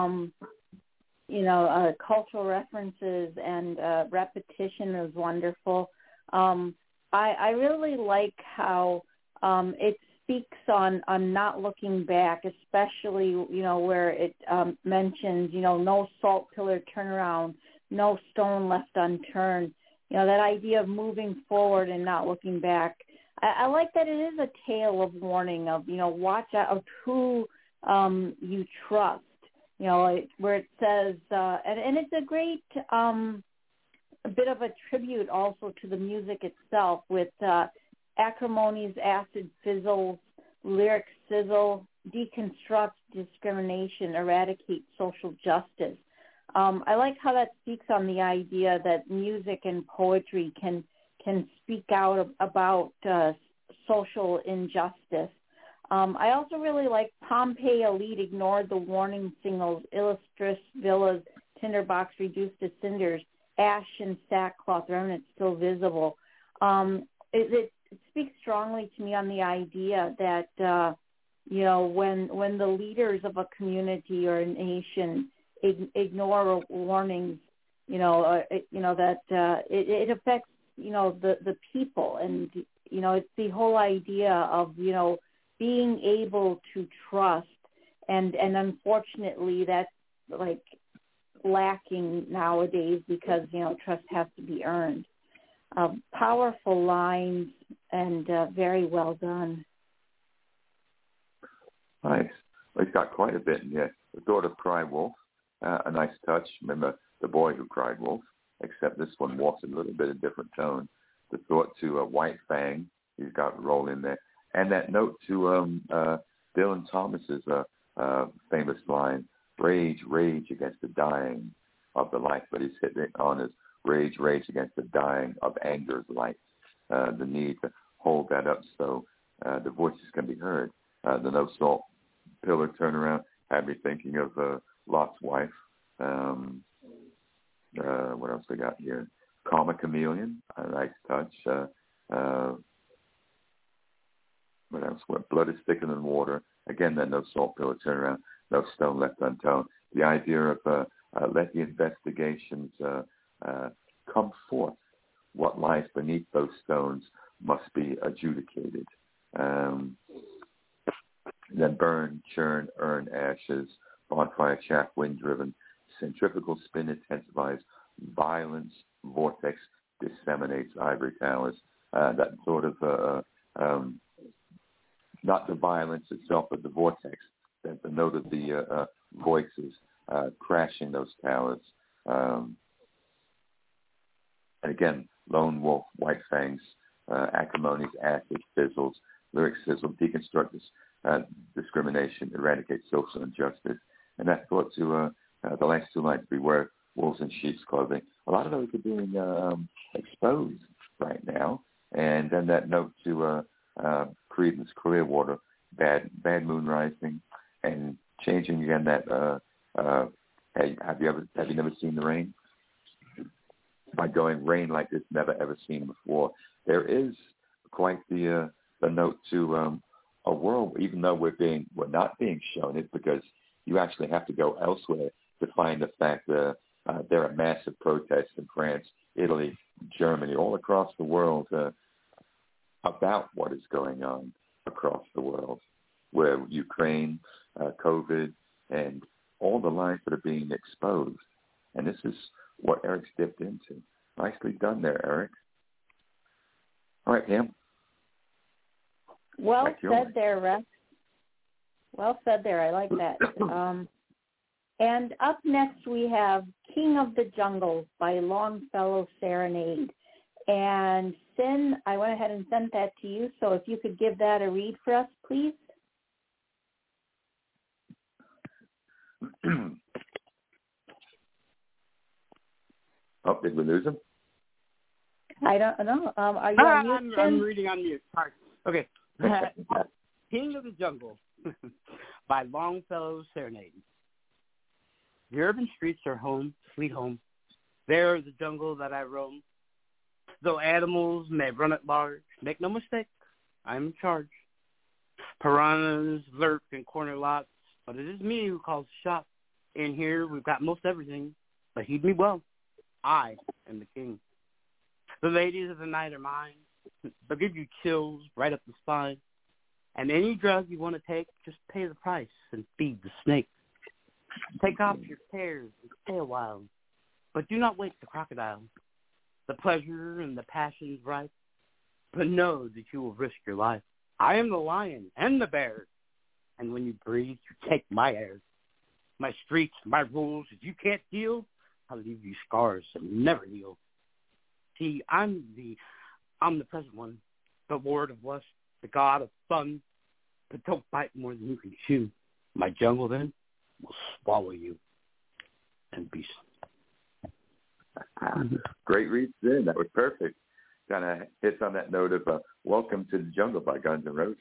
repetition is wonderful. I really like how it speaks on not looking back, especially, where it mentions, no salt pillar turnaround, no stone left unturned. That idea of moving forward and not looking back. I like that it is a tale of warning of, watch out of who you trust, where it says, and it's a great a bit of a tribute also to the music itself with acrimony's acid fizzles, lyric sizzle, deconstruct discrimination, eradicate social justice. I like how that speaks on the idea that music and poetry can speak out about social injustice. I also really like Pompeii elite ignored the warning signals, illustrious villas, tinderbox reduced to cinders, ash and sackcloth remnants still visible. It speaks strongly to me on the idea that, when the leaders of a community or a nation ignore warnings, it affects, the people. And, it's the whole idea of, being able to trust. And unfortunately, that's like lacking nowadays because, trust has to be earned. Powerful lines and very well done. Nice. Well, he's got quite a bit in here. The Thought of Cry Wolf, a nice touch. Remember The Boy Who Cried Wolf, except this one walks a little bit of different tone. The thought to White Fang, he's got a role in there. And that note to Dylan Thomas's famous line, rage, rage against the dying of the life, but he's hitting it on his rage against the dying of anger's light. The need to hold that up so the voices can be heard. The no salt pillar turnaround had me thinking of Lot's wife. What else we got here? Calm a Chameleon, a nice touch. What else? What blood is thicker than water? Again, that no salt pillar turnaround, no stone left unturned. The idea of let the investigations come forth. What lies beneath those stones must be adjudicated. Then burn, churn, earn ashes, bonfire, chaff, wind-driven, centrifugal spin intensifies, violence, vortex disseminates ivory towers. That sort of, not the violence itself, but the vortex, the note of the voices crashing those towers. And again, lone wolf, white fangs, acrimonies, acid, fizzles, lyric sizzle, deconstruct this, discrimination, eradicate social injustice. And that thought to the last two lines, beware wolves in sheep's clothing. A lot of those are being exposed right now. And then that note to Creedence Clearwater, bad moon rising, and changing again that. Have you never seen the rain? By going rain like this, never ever seen before. There is quite the note to a world, even though we're not being shown it, because you actually have to go elsewhere to find the fact that there are massive protests in France, Italy, Germany, all across the world about what is going on across the world, where Ukraine, COVID, and all the lines that are being exposed. And this is what Eric's dipped into. Nicely done there, Eric. All right, Pam. Well said there, Rex. Well said there. I like that. And up next we have King of the Jungle by Longfellow Serenade. And Sin, I went ahead and sent that to you, so if you could give that a read for us, please. Oh, did we lose him? I don't know. Are you on mute, Sin? I'm reading on mute. Sorry. Okay. King of the Jungle by Longfellow Serenade. The urban streets are home, sweet home. There is the jungle that I roam. Though animals may run at large, make no mistake, I'm in charge. Piranhas lurk in corner lots, but it is me who calls the shots. In here, we've got most everything, but heed me well. I am the king. The ladies of the night are mine. They'll give you chills right up the spine. And any drug you want to take, just pay the price and feed the snake. Take off your cares and stay a while, but do not wake the crocodile. The pleasure and the passion's right, but know that you will risk your life. I am the lion and the bear, and when you breathe, you take my air. My streets, my rules, if you can't deal, I'll leave you scars and never heal. See, I'm the omnipresent one, the lord of lust, the god of fun, but don't bite more than you can chew. My jungle then will swallow you and be. Great read, Sin. That was perfect. Kind of hits on that note of Welcome to the Jungle by Guns N' Roses.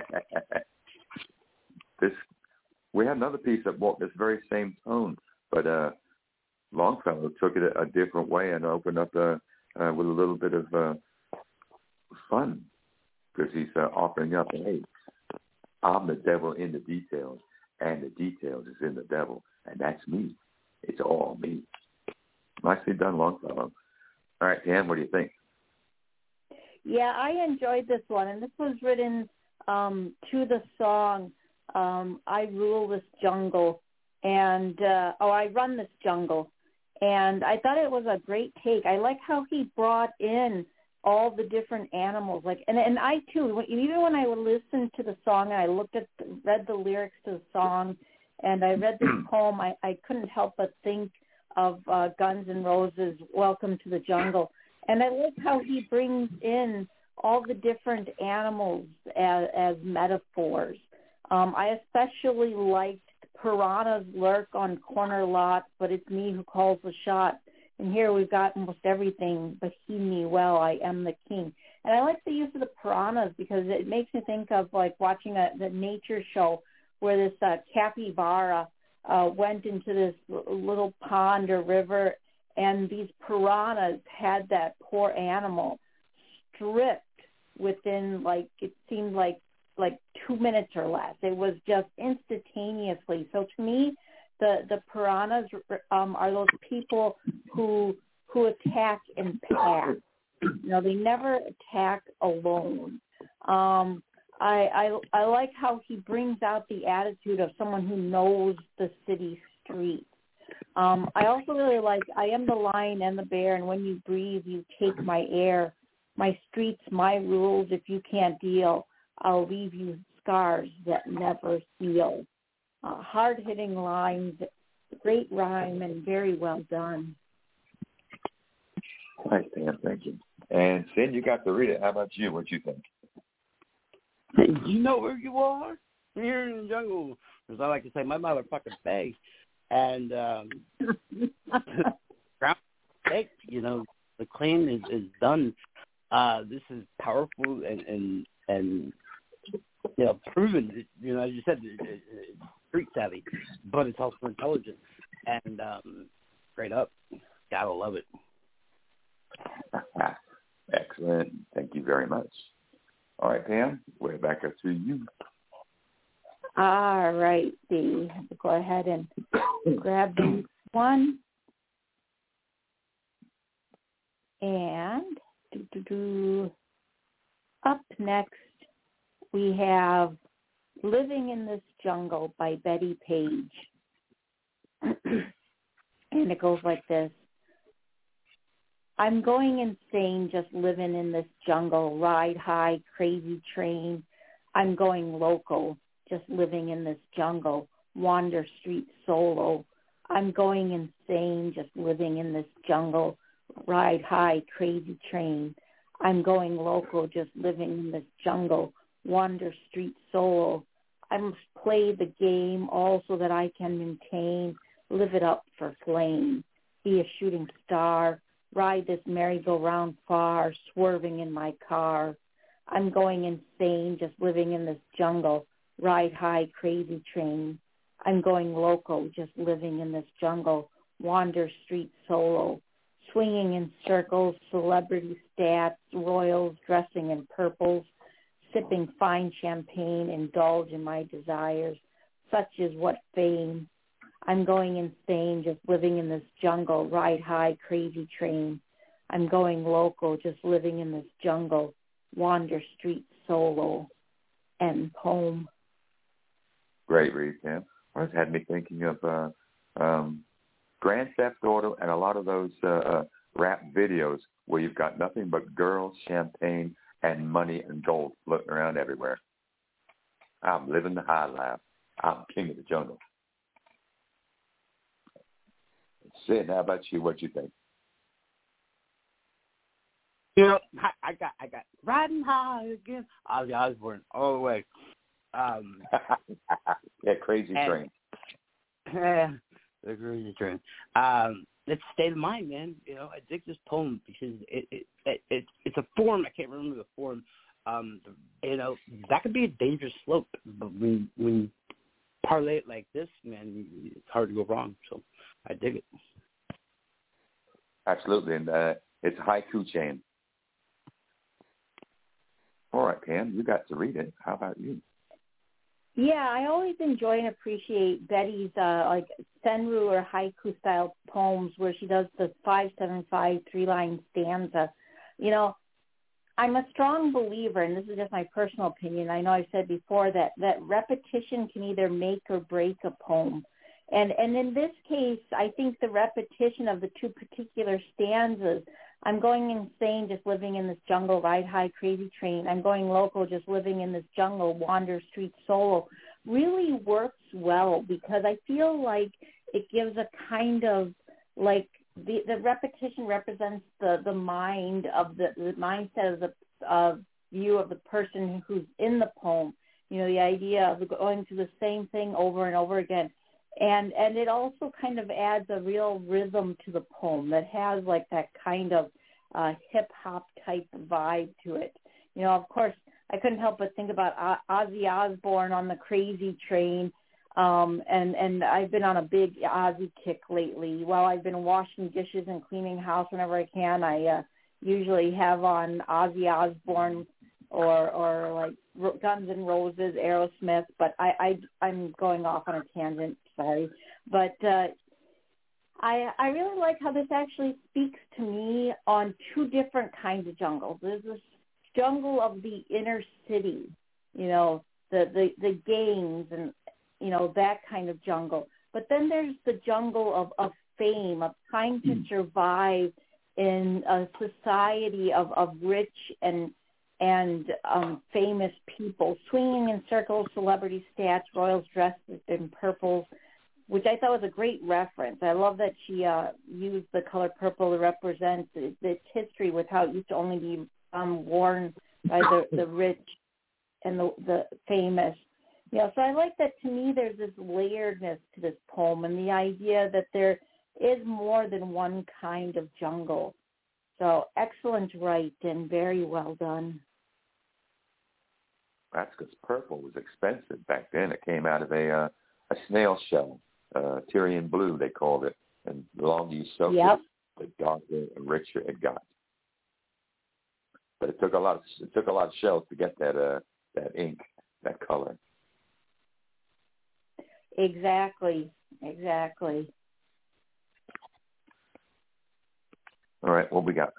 We had another piece that walked this very same tone, but Longfellow took it a different way and opened up with a little bit of fun, because he's offering up, hey, I'm the devil in the details, and the details is in the devil, and that's me. It's all me. Nicely done, Longfellow. All right, Dan, what do you think? Yeah, I enjoyed this one, and this was written to the song I Rule This Jungle, and I Run This Jungle, and I thought it was a great take. I like how he brought in all the different animals, and I too, even when I would listen to the song and I read the lyrics to the song, and I read this poem, I couldn't help but think of Guns N' Roses' Welcome to the Jungle. And I like how he brings in all the different animals as metaphors. I especially liked piranhas lurk on corner lots, but it's me who calls the shot. And here we've got almost everything, but heed me well, I am the king. And I like the use of the piranhas because it makes me think of like watching the nature show where this capybara went into this little pond or river, and these piranhas had that poor animal stripped within, like, it seemed like 2 minutes or less. It was just instantaneously. So to me, the piranhas are those people who attack in packs. They never attack alone. I like how he brings out the attitude of someone who knows the city streets. I also really like, I am the lion and the bear, and when you breathe, you take my air. My streets, my rules, if you can't deal, I'll leave you scars that never heal. Hard-hitting lines, great rhyme, and very well done. Nice, Pam. Thank you. And Sin, you got to read it. How about you? What you think? You know where you are? Here in the jungle. As I like to say, my motherfucking face. And ground baked, the claim is done. This is powerful and proven. As you said, it's street savvy, but it's also intelligent and straight up. Gotta love it. Excellent. Thank you very much. All right, Pam, we're back up to you. All right, Dee. Go ahead and grab the one. And up next, we have Living in This Jungle by Betty Page. And it goes like this. I'm going insane just living in this jungle, ride high, crazy train. I'm going local, just living in this jungle, wander street solo. I'm going insane just living in this jungle, ride high, crazy train. I'm going local, just living in this jungle, wander street solo. I must play the game all so that I can maintain, live it up for flame, be a shooting star, ride this merry-go-round far, swerving in my car. I'm going insane, just living in this jungle, ride high, crazy train. I'm going local, just living in this jungle, wander street solo, swinging in circles, celebrity stats, royals dressing in purples, sipping fine champagne, indulge in my desires. Such is what fame. I'm going insane, just living in this jungle, ride high, crazy train. I'm going local, just living in this jungle, wander street solo. End poem. Great read, Pam. Well, it's had me thinking of Grand Theft Auto and a lot of those rap videos where you've got nothing but girls, champagne, and money and gold floating around everywhere. I'm living the high life. I'm king of the jungle. Sid, how about you? What you think? I got riding high again. Ozzy Osbourne all the way. Yeah, crazy train. Yeah, the crazy train. It's state of mind, man. I dig this poem because it's a form. I can't remember the form. That could be a dangerous slope, but when you parlay it like this, man, it's hard to go wrong. So I dig it. Absolutely, and it's a haiku chain. All right, Pam, you got to read it. How about you? Yeah, I always enjoy and appreciate Betty's senryu or haiku style poems where she does the 5-7-5 3-line stanza. I'm a strong believer, and this is just my personal opinion. I know I've said before that repetition can either make or break a poem. And in this case, I think the repetition of the two particular stanzas, I'm going insane just living in this jungle, ride high, crazy train. I'm going local just living in this jungle, wander street solo, really works well because I feel like it gives a kind of like the repetition represents the mind of the mindset of the view of the person who's in the poem. The idea of going through the same thing over and over again. And it also kind of adds a real rhythm to the poem that has like that kind of hip-hop type vibe to it. You know, of course, I couldn't help but think about Ozzy Osbourne on the Crazy Train, and I've been on a big Ozzy kick lately. While I've been washing dishes and cleaning house whenever I can, I usually have on Ozzy Osbourne or like Guns N' Roses, Aerosmith, but I'm going off on a tangent, sorry. But I really like how this actually speaks to me on two different kinds of jungles. There's this jungle of the inner city, you know, the gangs and, you know, that kind of jungle. But then there's the jungle of fame, of trying to survive in a society of rich and famous people, swinging in circles, celebrity stats, royals dressed in purples, which I thought was a great reference. I love that she used the color purple to represent its history with how it used to only be worn by the rich and the famous. You know, so I like that. To me, there's this layeredness to this poem and the idea that there is more than one kind of jungle. So excellent write and very well done. That's because purple was expensive back then. It came out of a snail shell, Tyrian blue they called it, and the longer you soaked it, the darker and richer it got. But it took a lot of shells to get that ink, that color. Exactly. All right, what we got?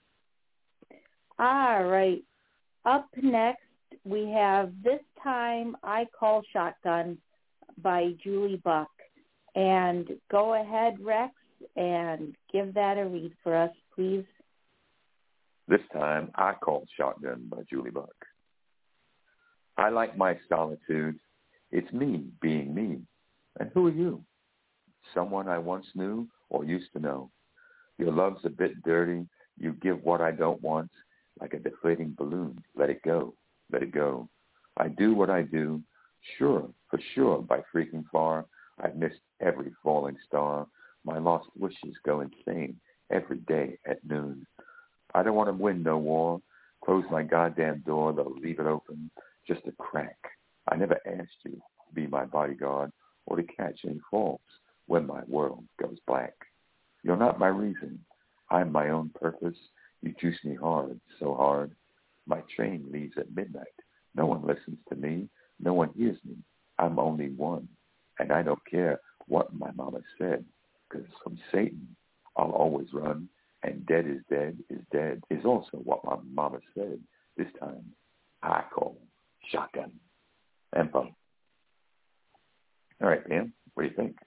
All right. Up next, we have This Time I Call Shotgun by Julie Buck. And go ahead, Rex, and give that a read for us, please. This Time I Call Shotgun by Julie Buck. I like my solitude. It's me being me. And who are you? Someone I once knew or used to know. Your love's a bit dirty. You give what I don't want, like a deflating balloon. Let it go. Let it go. I do what I do. Sure, for sure, by freaking far. I've missed every falling star. My lost wishes go insane every day at noon. I don't want to win no war. Close my goddamn door. They'll leave it open. Just a crack. I never asked you to be my bodyguard or to catch any faults when my world goes black. You're not my reason. I'm my own purpose. You juice me hard, so hard. My train leaves at midnight. No one listens to me. No one hears me. I'm only one. And I don't care what my mama said, because from Satan I'll always run, and dead is dead is also what my mama said. This time I call shotgun. And pump. All right, Pam, what do you think?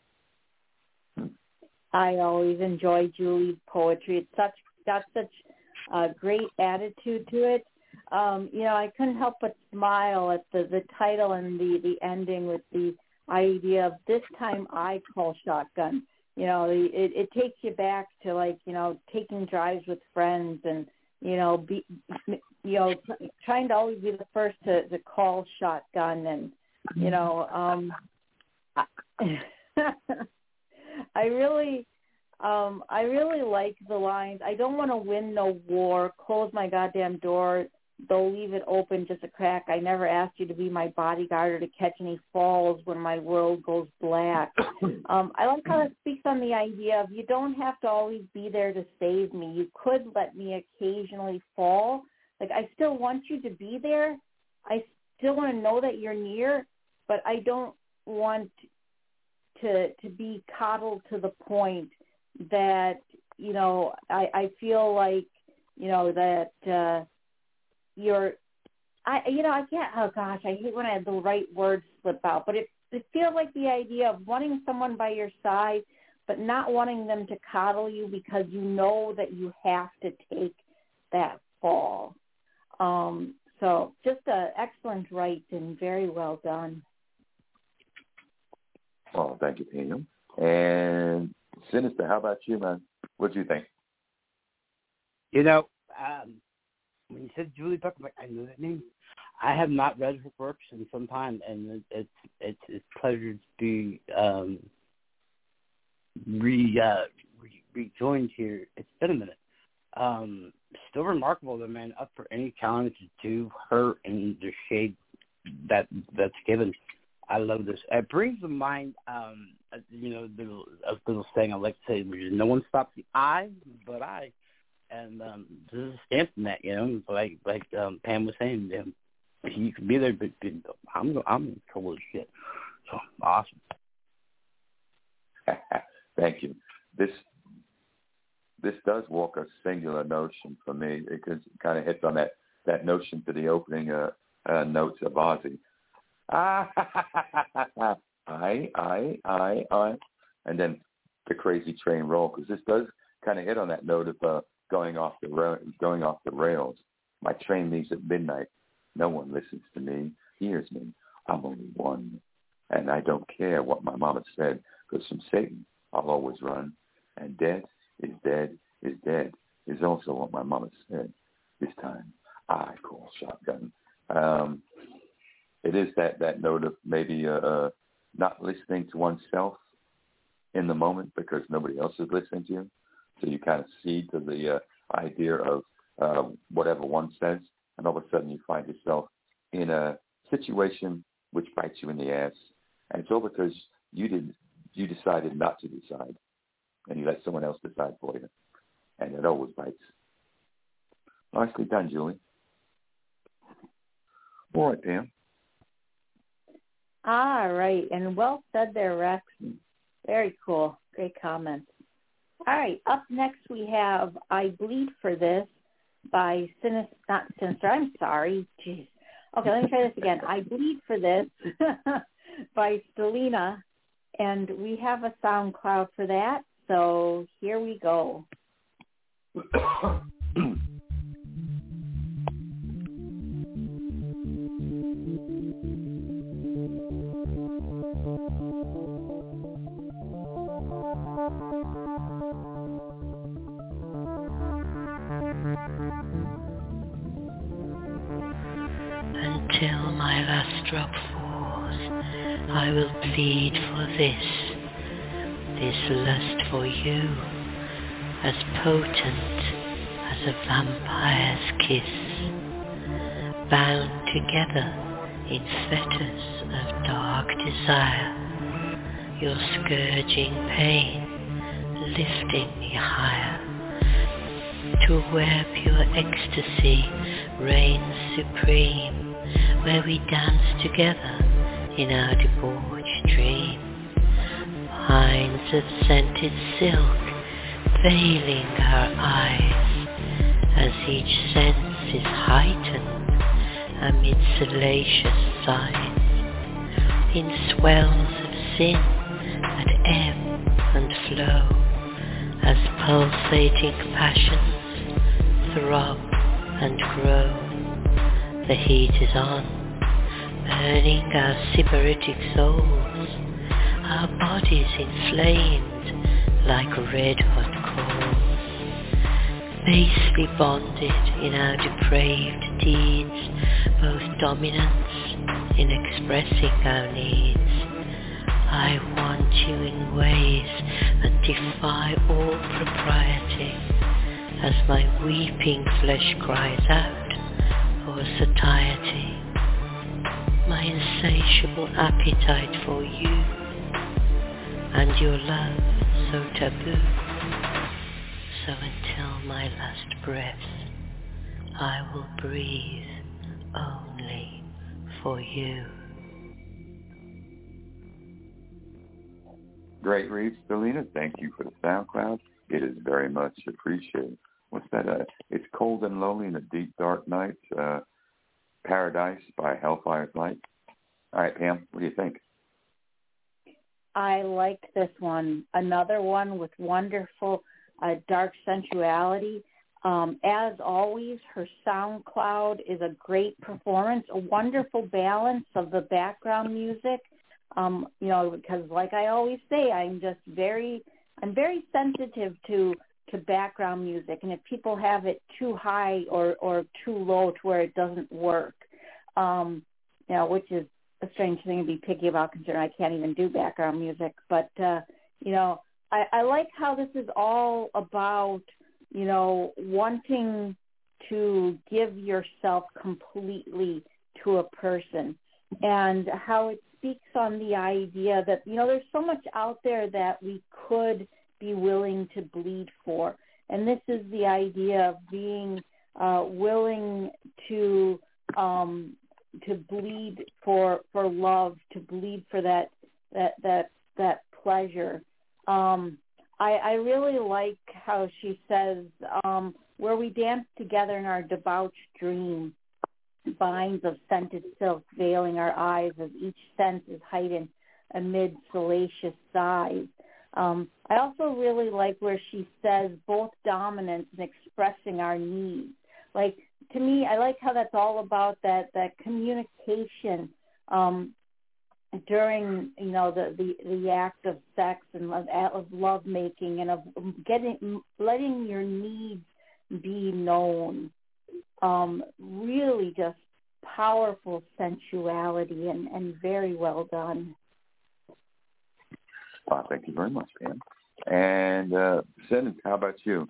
I always enjoy Julie's poetry. It's got such a great attitude to it. You know, I couldn't help but smile at the title and the ending with the idea of This Time I Call Shotgun. You know, it takes you back to, like, you know, taking drives with friends and, you know, trying to always be the first to call shotgun. And, you know, I really like the lines. I don't want to win no war. Close my goddamn door. They'll leave it open, just a crack. I never asked you to be my bodyguard or to catch any falls when my world goes black. I like how it speaks on the idea of you don't have to always be there to save me. You could let me occasionally fall. Like, I still want you to be there. I still want to know that you're near, but I don't want to be coddled to the point that, you know, I feel like, you know, that I can't, oh gosh, I hate when I have the right words slip out, but it feels like the idea of wanting someone by your side, but not wanting them to coddle you because you know that you have to take that fall. So just an excellent write and very well done. Oh, thank you, Pam. And Sinister, how about you, man? What do you think? You know, when you said Julie Buck, I knew that name. I have not read her works in some time, and it's a pleasure to be rejoined here. It's been a minute. Still remarkable, though, man. Up for any challenge to her and the shade that's given. I love this. It brings to mind, a little saying I like to say, no one stops the I, but I. And this is a stamp from that, like Pam was saying, you can be there, but I'm in trouble with shit. So awesome. Thank you. This does walk a singular notion for me. It kind of hits on that notion to the opening notes of Ozzy. I, and then the crazy train roll, because this does kind of hit on that note of going off the rails. My train leaves at midnight. No one listens to me, hears me. I'm only one, and I don't care what my mama said, because from Satan I'll always run, and dead is dead is dead is also what my mama said. This time I call shotgun. It is that note of maybe not listening to oneself in the moment because nobody else is listening to you. So you kind of cede to the idea of whatever one says, and all of a sudden you find yourself in a situation which bites you in the ass, and it's all because you decided not to decide, and you let someone else decide for you, and it always bites. Nicely done, Julie. All right, Pam. All right, and well said there, Rex. Very cool. Great comments. All right, up next we have I Bleed for This by not Sinister, I'm sorry. Jeez. Okay, let me try this again. I Bleed for This by Selena, and we have a SoundCloud for that, so here we go. Until my last drop falls, I will plead for this lust for you, as potent as a vampire's kiss, bound together in fetters of dark desire, your scourging pain lifting me higher, to where pure ecstasy reigns supreme, where we dance together in our debauched dream. Pines of scented silk veiling our eyes, as each sense is heightened amid salacious sighs, in swells of sin that ebb and flow, as pulsating passions throb and grow. The heat is on, burning our sybaritic souls, our bodies inflamed like red-hot coals, basely bonded in our depraved deeds, both dominance in expressing our needs. I want you in ways that defy all propriety, as my weeping flesh cries out for satiety, my insatiable appetite for you, and your love so taboo. So until my last breath, I will breathe only for you. Great read, Selena. Thank you for the SoundCloud. It is very much appreciated. What's that? It's Cold and Lonely in a Deep Dark Night. Paradise by Hellfire's Light. All right, Pam, what do you think? I like this one. Another one with wonderful dark sensuality. As always, her SoundCloud is a great performance, a wonderful balance of the background music. Because like I always say, I'm very sensitive to background music, and if people have it too high or too low to where it doesn't work, which is a strange thing to be picky about, considering I can't even do background music. But I I like how this is all about, wanting to give yourself completely to a person, and how it speaks on the idea that, there's so much out there that we could be willing to bleed for. And this is the idea of being willing to bleed for love, to bleed for that pleasure. I really like how she says, where we dance together in our debauched dream, vines of scented silk veiling our eyes as each sense is heightened amid salacious sighs. I also really like where she says both dominance and expressing our needs. Like, to me, I like how that's all about that communication during, the act of sex and of love making, and of letting your needs be known. Really just powerful sensuality and very well done. Thank you very much, Pam. And Sin, how about you?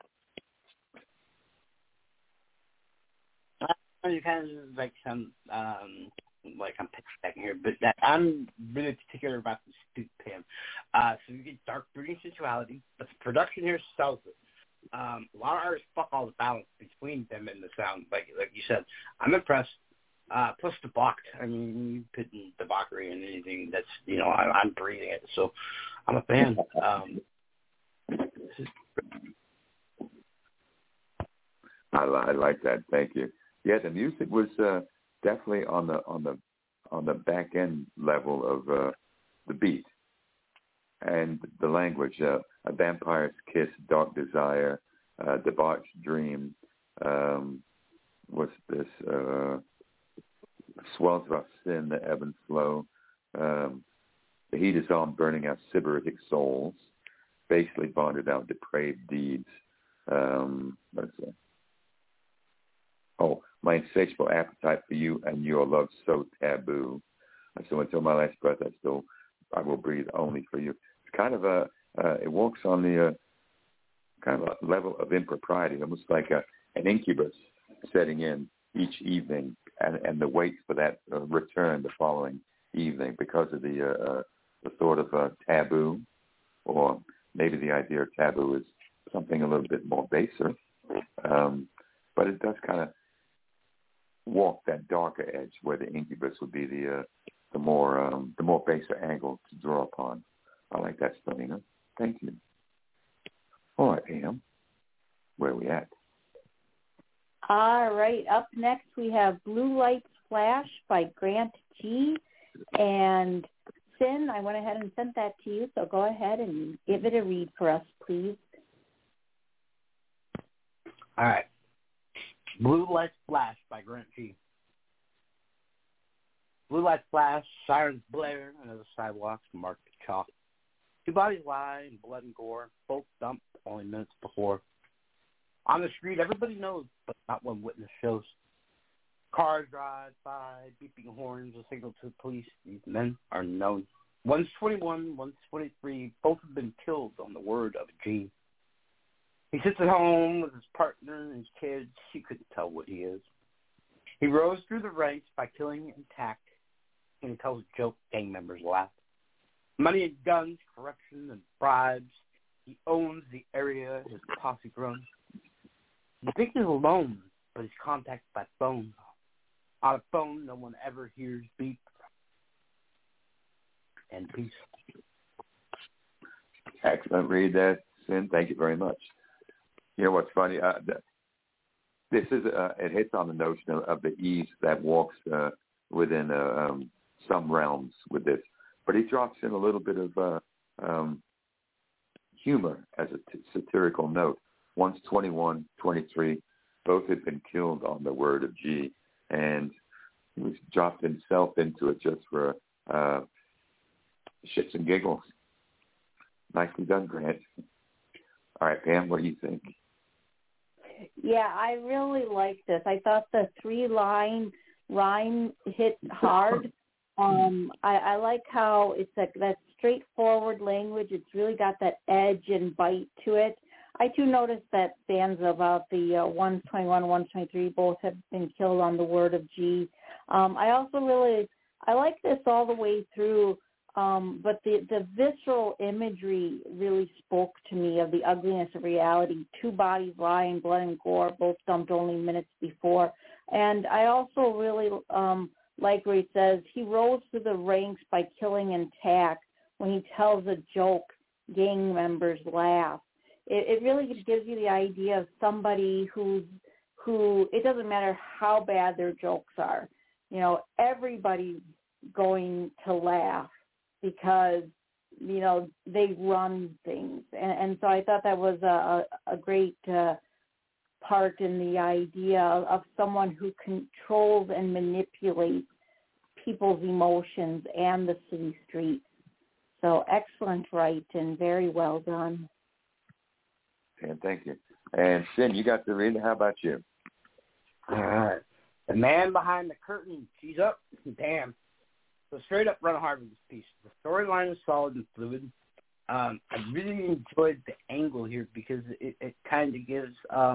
You kind of like some like I'm piggybacking here, but that I'm really particular about the Stoop, Pam. So you get dark brooding sensuality, but the production here sells it. A lot of artists fuck all the balance between them and the sound. Like you said, I'm impressed. Plus debauched. I mean, you put debauchery in anything that's, I'm breathing it. So I'm a fan. I like that. Thank you. Yeah, the music was definitely on the back end level of the beat and the language. A vampire's kiss, dark desire, debauched dream. What's this? Swells of our sin, the ebb and flow. The heat is on, burning our sybaritic souls, basely bonded our depraved deeds. My insatiable appetite for you and your love so taboo. So until my last breath, I will breathe only for you. It's kind of it walks on the kind of a level of impropriety, almost like an incubus setting in each evening, and the wait for that return the following evening because of the sort of taboo, or maybe the idea of taboo is something a little bit more baser, but it does kind of walk that darker edge where the incubus would be the more baser angle to draw upon. I like that, Stelina. Thank you. All right, Pam, where are we at? All right, up next we have Blue Lights Flash by Grant G. And Sin, I went ahead and sent that to you, so go ahead and give it a read for us, please. All right. Blue Lights Flash by Grant G. Blue lights flash, sirens blare, and the sidewalks marked with chalk. Two bodies lie in blood and gore, both dumped only minutes before. On the street, everybody knows, but not one witness shows. Cars drive by, beeping horns, a signal to the police. These men are known. One's 21, one's 23. Both have been killed on the word of a G. He sits at home with his partner and his kids. She couldn't tell what he is. He rose through the ranks by killing intact. And he tells a joke, gang members laugh. Money and guns, corruption and bribes. He owns the area his posse runs. He thinks he's alone, but he's contacted by phone. On a phone, no one ever hears beep. And peace. Excellent read there, Sin. Thank you very much. You know what's funny? This is it hits on the notion of the ease that walks within some realms with this, but he drops in a little bit of humor as a satirical note. One's 21, 23, both had been killed on the word of G, and he was dropped himself into it just for shits and giggles. Nicely done, Grant. All right, Pam, what do you think? Yeah, I really like this. I thought the 3-line rhyme hit hard. I like how it's like that straightforward language. It's really got that edge and bite to it. I too noticed that stanza about the 121, 123 both have been killed on the word of G. I like this all the way through, but the visceral imagery really spoke to me of the ugliness of reality. 2 bodies lie in blood and gore, both dumped only minutes before. And I also really like where he says, he rose through the ranks by killing and tack. When he tells a joke, gang members laugh. It really gives you the idea of somebody who it doesn't matter how bad their jokes are. You know, everybody's going to laugh because, you know, they run things. And so I thought that was a great part in the idea of someone who controls and manipulates people's emotions and the city streets. So excellent write and very well done. And thank you. And Sin, you got to read it. How about you? All right. The man behind the curtain, he's up. Damn. So straight up run hard with this piece. The storyline is solid and fluid. I really enjoyed the angle here because it kind of gives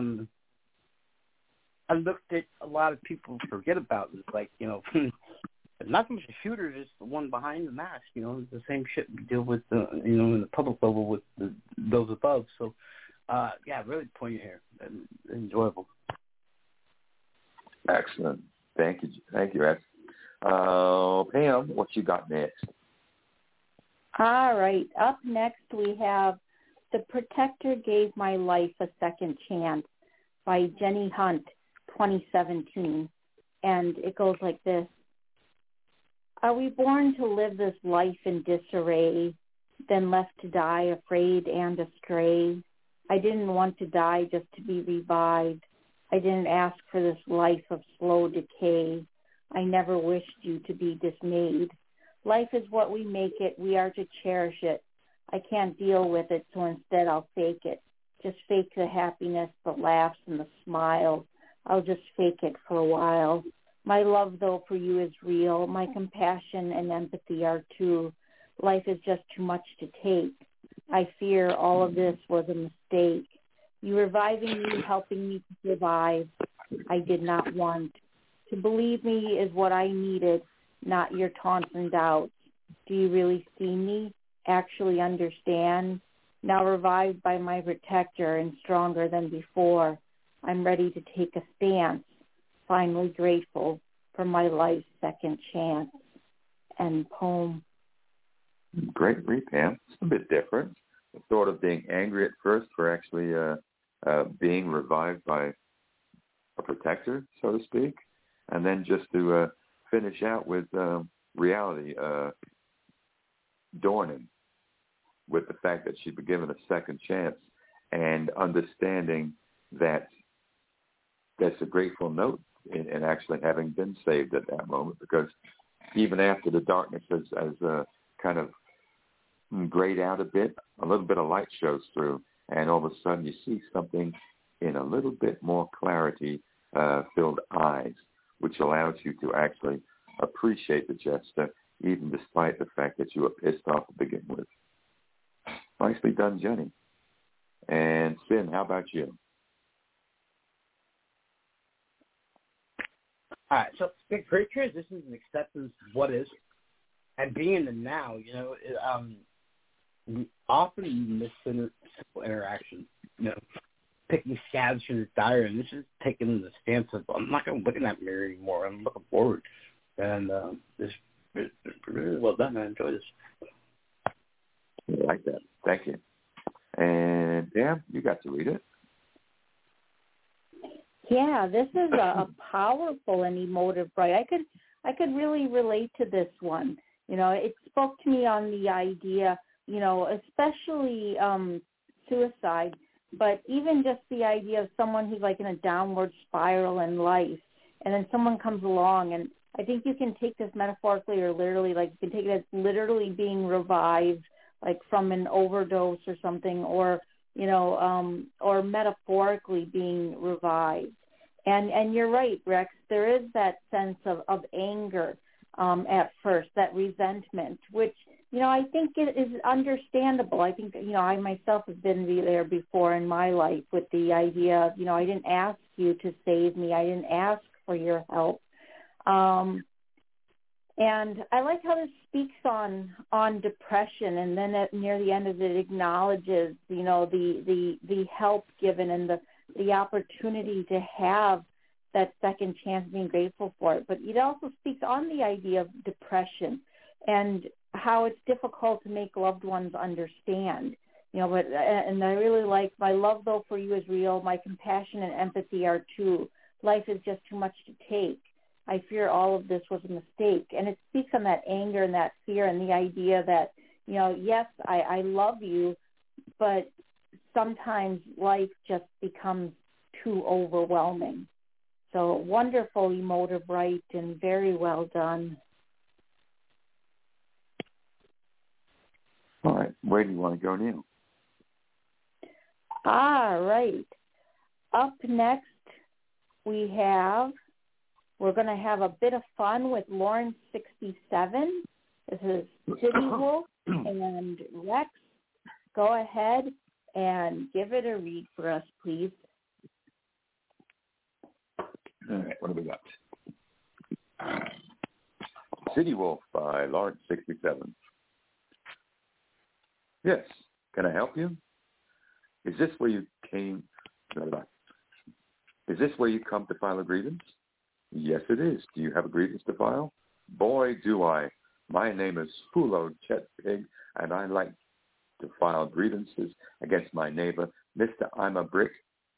I looked at a lot of people forget about this, like, you know, not so much a shooter, just the one behind the mask, you know, the same shit we deal with, you know, in the public level with those above. So, yeah, really poignant here and enjoyable. Excellent. Thank you. Thank you, Rex. Pam, what you got next? All right. Up next we have The Protector Gave My Life a Second Chance by Jenny Hunt, 2017. And it goes like this. Are we born to live this life in disarray, then left to die afraid and astray? I didn't want to die just to be revived. I didn't ask for this life of slow decay. I never wished you to be dismayed. Life is what we make it. We are to cherish it. I can't deal with it, so instead I'll fake it. Just fake the happiness, the laughs, and the smiles. I'll just fake it for a while. My love, though, for you is real. My compassion and empathy are too. Life is just too much to take. I fear all of this was a mistake. You reviving me, helping me to survive, I did not want. To believe me is what I needed, not your taunts and doubts. Do you really see me? Actually understand? Now revived by my protector and stronger than before, I'm ready to take a stance, finally grateful for my life's second chance. End poem. Great read, Pam. It's a bit different. The thought of being angry at first for actually being revived by a protector, so to speak, and then just to finish out with reality dawning with the fact that she'd been given a second chance and understanding that that's a grateful note in actually having been saved at that moment, because even after the darkness has kind of grayed out a bit, a little bit of light shows through, and all of a sudden you see something in a little bit more clarity filled eyes, which allows you to actually appreciate the gesture, even despite the fact that you were pissed off to begin with. Nicely done, Jenny. And Sin, how about you? All right, so great transitions and acceptance of what is, and being in the now, you know, often you miss simple interaction, you know, picking scabs from the diary, and this is taking the stance of, I'm not going to look in that mirror anymore, I'm looking forward. And this is really well done. I enjoy this. I like that. Thank you. And Dan, you got to read it. Yeah, this is a powerful and emotive write. I could really relate to this one. You know, it spoke to me on the idea, you know, especially suicide, but even just the idea of someone who's like in a downward spiral in life, and then someone comes along, and I think you can take this metaphorically or literally, like you can take it as literally being revived, like from an overdose or something, or, you know, or metaphorically being revived. And you're right, Rex, there is that sense of anger at first, that resentment, which, I think it is understandable. I think, I myself have been there before in my life with the idea of, I didn't ask you to save me. I didn't ask for your help. And I like how this speaks on depression, and then near the end of it acknowledges, the help given and the opportunity to have that second chance, being grateful for it. But it also speaks on the idea of depression and how it's difficult to make loved ones understand. And I really like, my love, though, for you is real. My compassion and empathy are too. Life is just too much to take. I fear all of this was a mistake. And it speaks on that anger and that fear and the idea that, yes, I love you, but sometimes life just becomes too overwhelming. So wonderful emotive right and very well done. All right. Where do you want to go now? All right. Up next, we're going to have a bit of fun with Lauren 67. This is City Wolf and Rex. Go ahead and give it a read for us, please. All right, what do we got? City Wolf by Lauren 67. Yes, can I help you? Is this where you came? Is this where you come to file a grievance? Yes, it is. Do you have a grievance to file? Boy, do I. My name is Fulo Chet Pig, and I like to file grievances against my neighbor, Mr. I'm a Brick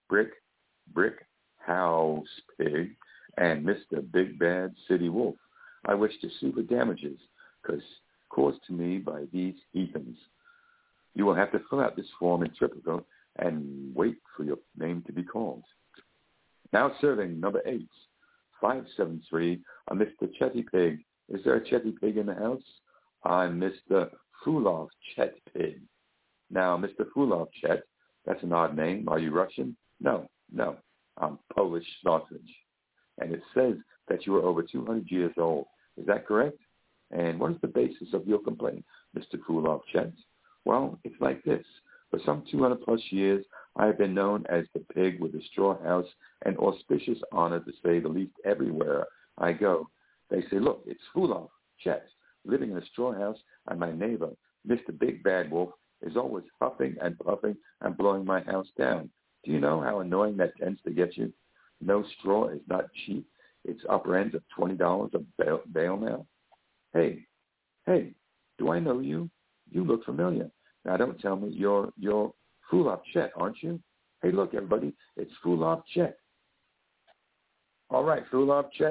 House Pig, and Mr. Big Bad City Wolf. I wish to sue for damages caused to me by these heathens. You will have to fill out this form in triplicate and wait for your name to be called. Now serving number 8, 573, a Mr. Chetty Pig. Is there a Chetty Pig in the house? I'm Mr. Fulov Chet Pig. Now, Mr. Fulov Chet, that's an odd name. Are you Russian? No. I'm Polish sausage. And it says that you are over 200 years old. Is that correct? And what is the basis of your complaint, Mr. Fulov Chet? Well, it's like this. For some 200-plus years, I have been known as the pig with the straw house, an auspicious honor to say the least everywhere I go. They say, look, it's Fulov Chet, living in a straw house, and my neighbor, Mr. Big Bad Wolf, is always huffing and puffing and blowing my house down. Do you know how annoying that tends to get you? No straw is not cheap. It's upper ends of $20 a bale now. Hey, do I know you? You look familiar. Now, don't tell me you're Fulov Chet, aren't you? Hey, look, everybody, it's Fulov Chet. All right, Fulov Chet.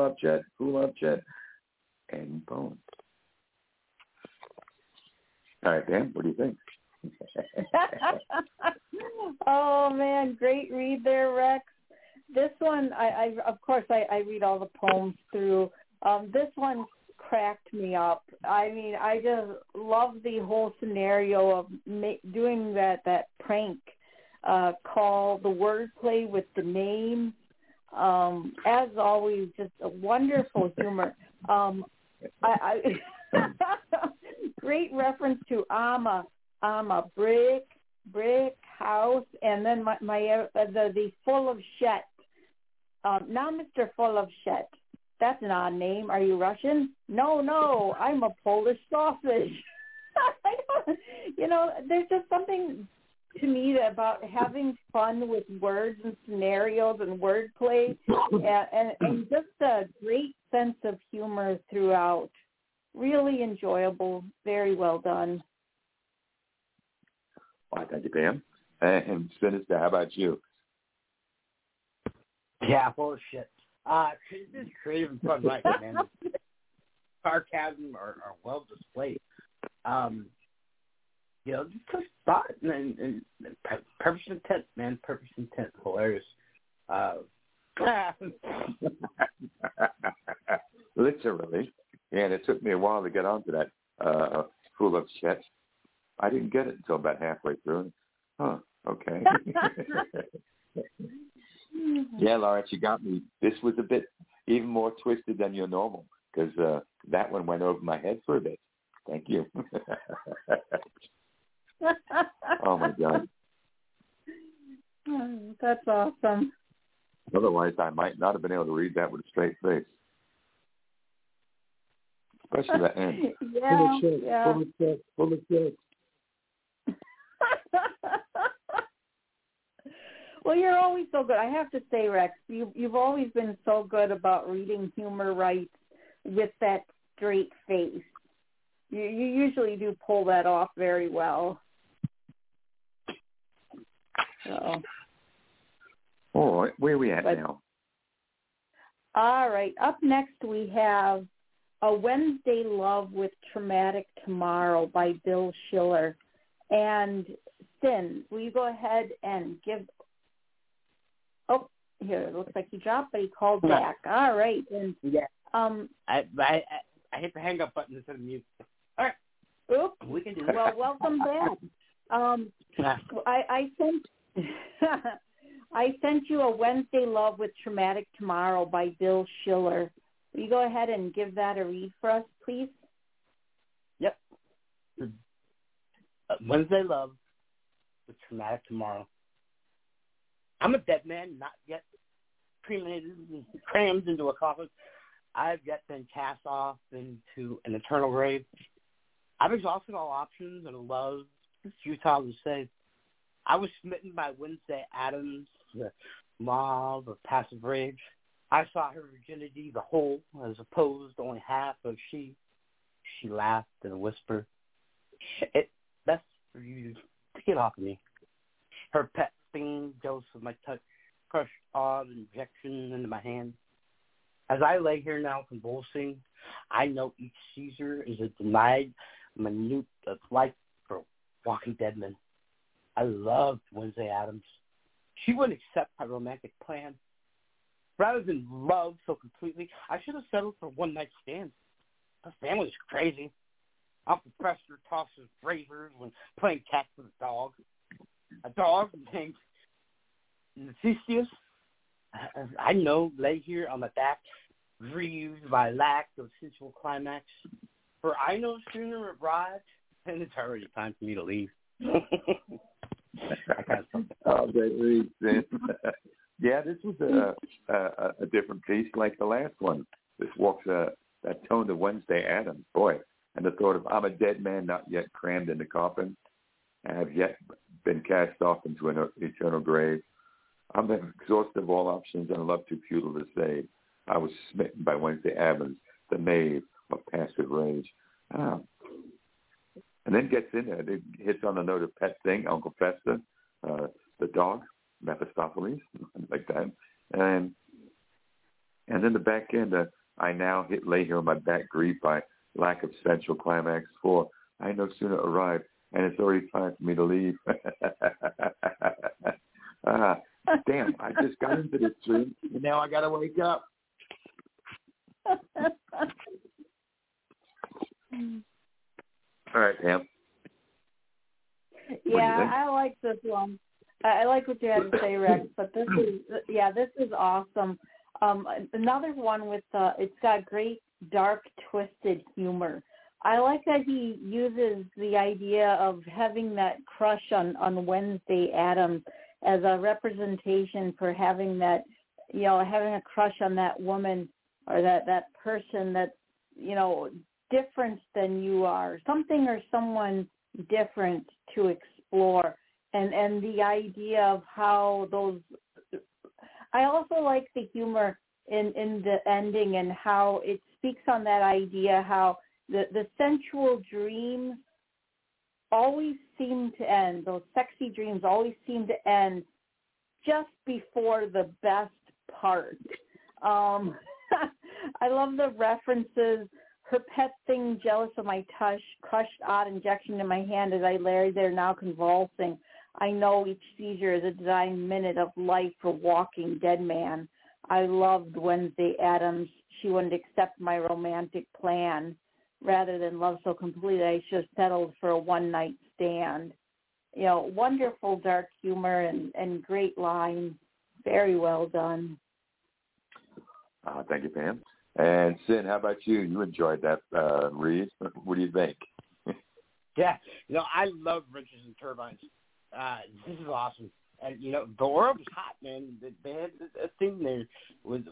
And boom. All right, Dan, what do you think? Oh, man, great read there, Rex. This one, I of course, I read all the poems through. This one cracked me up. I mean, I just love the whole scenario of doing that prank call, the wordplay with the names. As always, just a wonderful humor. Great reference to I'm a brick house, and then the full of shit. Now, Mr. Full of shit. That's an odd name. Are you Russian? No, I'm a Polish sausage. There's just something to me about having fun with words and scenarios and wordplay, and just a great sense of humor throughout. Really enjoyable. Very well done. Well, thank you, Pam. And Sinister, how about you? Yeah, bullshit. This is creative and fun, right, man? Sarcasm are well displayed. Just push thought and purpose intent, man. Purpose intent, hilarious. Literally. Yeah, and it took me a while to get onto that Full of Shit. I didn't get it until about halfway through. Huh, okay. Yeah, Lawrence, you got me. This was a bit even more twisted than your normal, because that one went over my head for a bit. Thank you. Oh, my God. That's awesome. Otherwise, I might not have been able to read that with a straight face. Especially that end. Yeah, Full of checks. Well, you're always so good. I have to say, Rex, you've always been so good about reading humor right with that straight face. You usually do pull that off very well. So. All right, where are we at now? All right, up next we have A Wednesday Love with Traumatic Tomorrow by Bill Schiller. And Sin, will you go ahead and give... Oh, here, it looks like he dropped, but he called back. All right. And, yeah. I hit the hang up button instead of mute. All right. Oops. We can do it. Well, welcome back. I sent I sent you A Wednesday Love with Traumatic Tomorrow by Bill Schiller. Will you go ahead and give that a read for us, please? Yep. Wednesday Love with Traumatic Tomorrow. I'm a dead man, not yet cremated and crammed into a coffin. I've yet been cast off into an eternal grave. I've exhausted all options and love. It's futile to say. I was smitten by Wednesday Addams, the mob of passive rage. I saw her virginity, the whole, as opposed to only half of she. She laughed in a whisper. It's best for you to get off of me. Her pet stinging dose of my touch crushed odd injection into my hand. As I lay here now convulsing, I know each seizure is a denied minute of life for walking dead men. I loved Wednesday Addams. She wouldn't accept my romantic plan. Rather than love so completely, I should have settled for one night stands. Her family's crazy. Uncle Prester tosses razors when playing catch with a dog. A dog named Theseus. I know, lay here on my back, grieved by lack of sensual climax. For I know sooner it arrived, and it's already time for me to leave. Oh, great read, Sin. Yeah, this was a different piece like the last one. This walks that tone to Wednesday Addams. Boy, and the thought of I'm a dead man not yet crammed in the coffin and have yet been cast off into an eternal grave. I'm exhausted of all options and love too futile to save. I was smitten by Wednesday Addams, the knave of passive rage. And then gets in there. It hits on the note of pet thing, Uncle Fester, the dog, Mephistopheles, like that. And then the back end, I now lay here on my back grieved by lack of sensual climax, for I no sooner arrived, and it's already time for me to leave. Damn, I just got into this dream, and now I got to wake up. All right, Pam. Yeah, I like this one. I like what you had to say, Rex, but this is awesome. Another one with, it's got great, dark, twisted humor. I like that he uses the idea of having that crush on Wednesday Addams as a representation for having that, having a crush on that woman or that person that's, different than you are, something or someone different to explore. And the idea of how those, I also like the humor in the ending and how it speaks on that idea, how the sensual dreams always seem to end, those sexy dreams always seem to end just before the best part. I love the references. Her pet thing, jealous of my touch, crushed odd injection in my hand as I lay there now convulsing. I know each seizure is a dying minute of life for walking dead man. I loved Wednesday Addams. She wouldn't accept my romantic plan. Rather than love so completely, I should have settled for a one-night stand. Wonderful dark humor and great lines. Very well done. Thank you, Pam. And Sin, how about you? You enjoyed that read. What do you think? Yeah, I love Riches and Turbines. This is awesome. And, the world was hot, man. They had a thing there with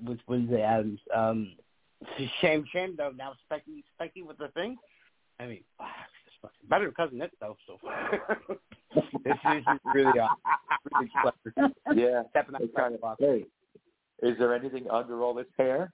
shame, though. Now Specky with the thing. I mean, wow, it's fucking better than Cousin Nick, though. So this is really clever. Yeah. Stepping out of the box. Hey, is there anything under all this hair?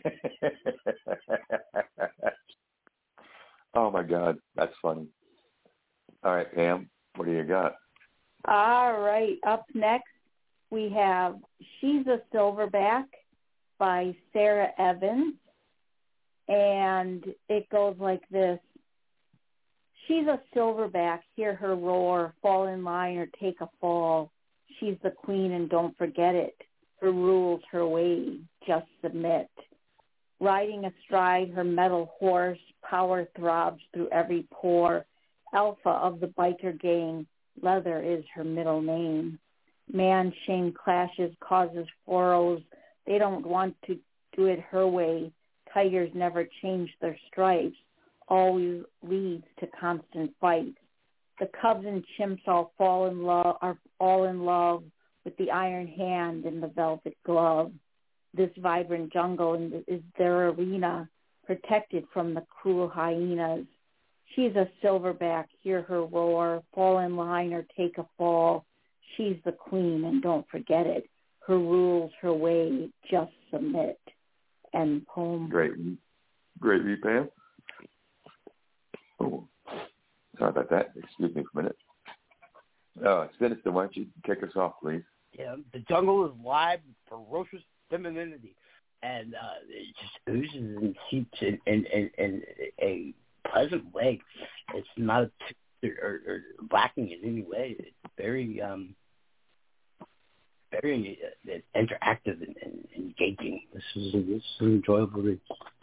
Oh, my God. That's funny. All right, Pam, what do you got? All right. Up next, we have She's a Silverback by Sarah Evans. And it goes like this. She's a silverback, hear her roar, fall in line or take a fall. She's the queen and don't forget it. Her rules, her way, just submit. Riding astride her metal horse, power throbs through every pore. Alpha of the biker gang, leather is her middle name. Man-shame clashes, causes furrows. They don't want to do it her way. Tigers never change their stripes. Always leads to constant fights. The cubs and chimps are all in love with the iron hand and the velvet glove. This vibrant jungle is their arena, protected from the cruel hyenas. She's a silverback, hear her roar, fall in line or take a fall. She's the queen and don't forget it. Her rules, her way, just submit. End poem. Great read, Pam. Oh, sorry about that. Excuse me for a minute. Sinister, why don't you kick us off, please? Yeah, the jungle is live with ferocious femininity, and it just oozes and seeps in a pleasant way. It's not or lacking in any way. It's very interactive and engaging. This is an enjoyable read.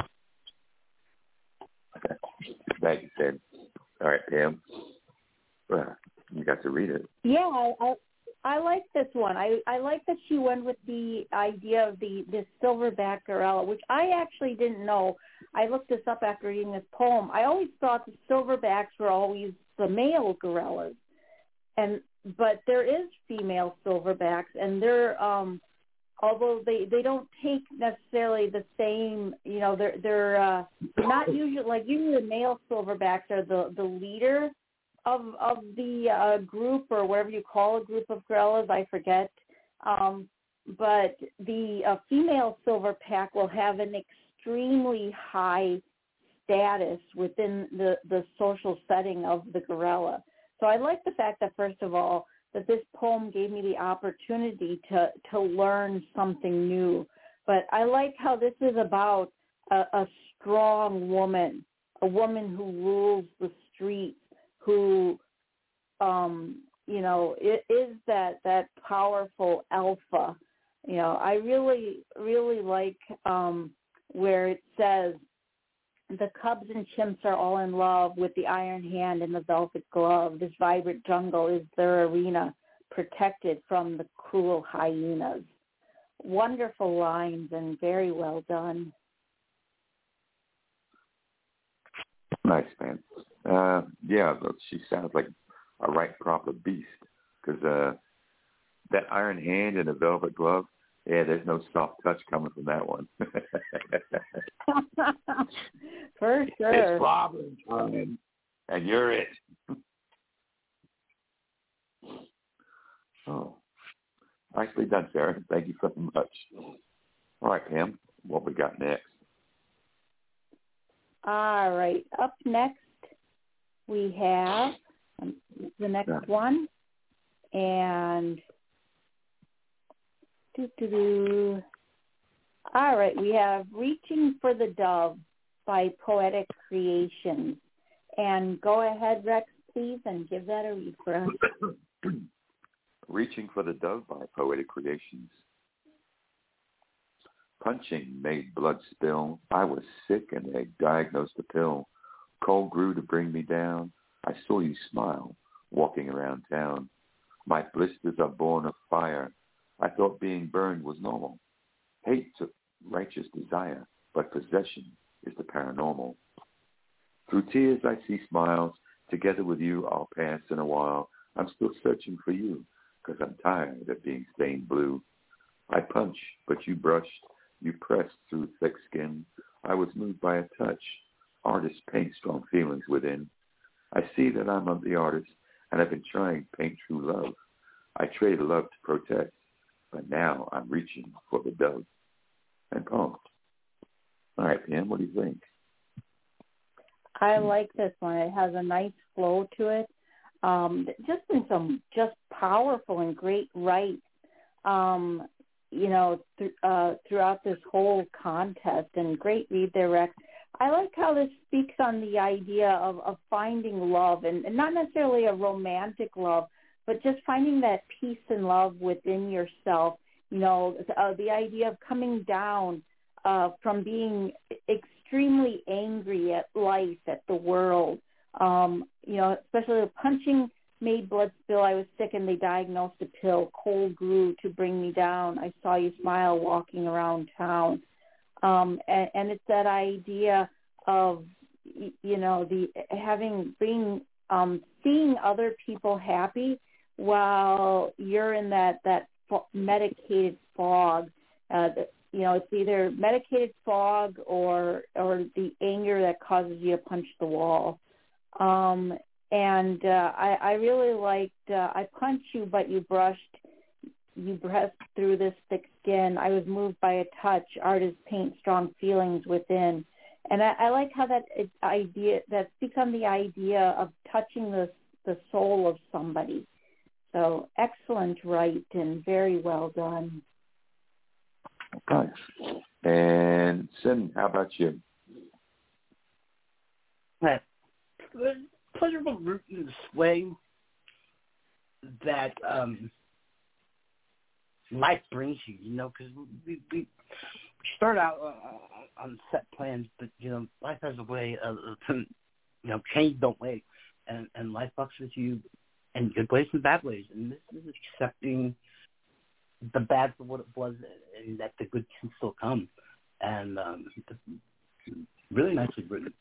Okay. Thank you, Sid. All right, Pam. You got to read it. Yeah, I like this one. I like that she went with the idea of this silverback gorilla, which I actually didn't know. I looked this up after reading this poem. I always thought the silverbacks were always the male gorillas, but there is female silverbacks, and they're although they don't take necessarily the same, they're not usually the male silverbacks are the leader of the group, or whatever you call a group of gorillas, I forget. But the female silverback will have an extremely high status within the social setting of the gorilla. So I like the fact that, first of all, that this poem gave me the opportunity to learn something new. But I like how this is about a strong woman, a woman who rules the streets, who, is that powerful alpha. I really, really like where it says, the cubs and chimps are all in love with the iron hand and the velvet glove. This vibrant jungle is their arena, protected from the cruel hyenas. Wonderful lines and very well done. Nice, man. She sounds like a right proper beast, because that iron hand and the velvet glove, yeah, there's no soft touch coming from that one. For sure. It's Robin, and you're it. Oh, nicely done, Sarah. Thank you so much. All right, Pam, what we got next? All right. Up next, we have the next one. And all right, we have Reaching for the Dove by Poetic Creations. And go ahead, Rex, please, and give that a read for us. Reaching for the Dove by Poetic Creations. Punching made blood spill. I was sick and they diagnosed a pill. Cold grew to bring me down. I saw you smile, walking around town. My blisters are born of fire. I thought being burned was normal. Hate took righteous desire, but possession is the paranormal. Through tears I see smiles. Together with you, I'll pass in a while. I'm still searching for you, 'cause I'm tired of being stained blue. I punch, but you brushed. You pressed through thick skin. I was moved by a touch. Artists paint strong feelings within. I see that I'm of the artist, and I've been trying to paint true love. I traded love to protest, but now I'm reaching for the dove. And poem. All right, Pam, what do you think? I like this one. It has a nice flow to it. Just been some just powerful and great rights, throughout this whole contest, and great read there, Rex. I like how this speaks on the idea of finding love, and not necessarily a romantic love, but just finding that peace and love within yourself. The idea of coming down from being extremely angry at life, at the world. Especially the punching made blood spill. I was sick and they diagnosed a pill. Cold grew to bring me down. I saw you smile walking around town. And it's that idea of, seeing other people happy while you're in that medicated fog. It's either medicated fog or the anger that causes you to punch the wall. I really liked, I punched you, but you brushed through this thick skin. I was moved by a touch. Artists paint strong feelings within. And I like how that speaks on the idea of touching the soul of somebody. So excellent right and very well done. Okay. And Sin, how about you? Pleasurable root in this way that life brings you, because we start out on set plans, but, life has a way of, change don't wait, and life fucks with you in good ways and bad ways, and this is accepting the bad for what it was and that the good can still come, and really nicely written.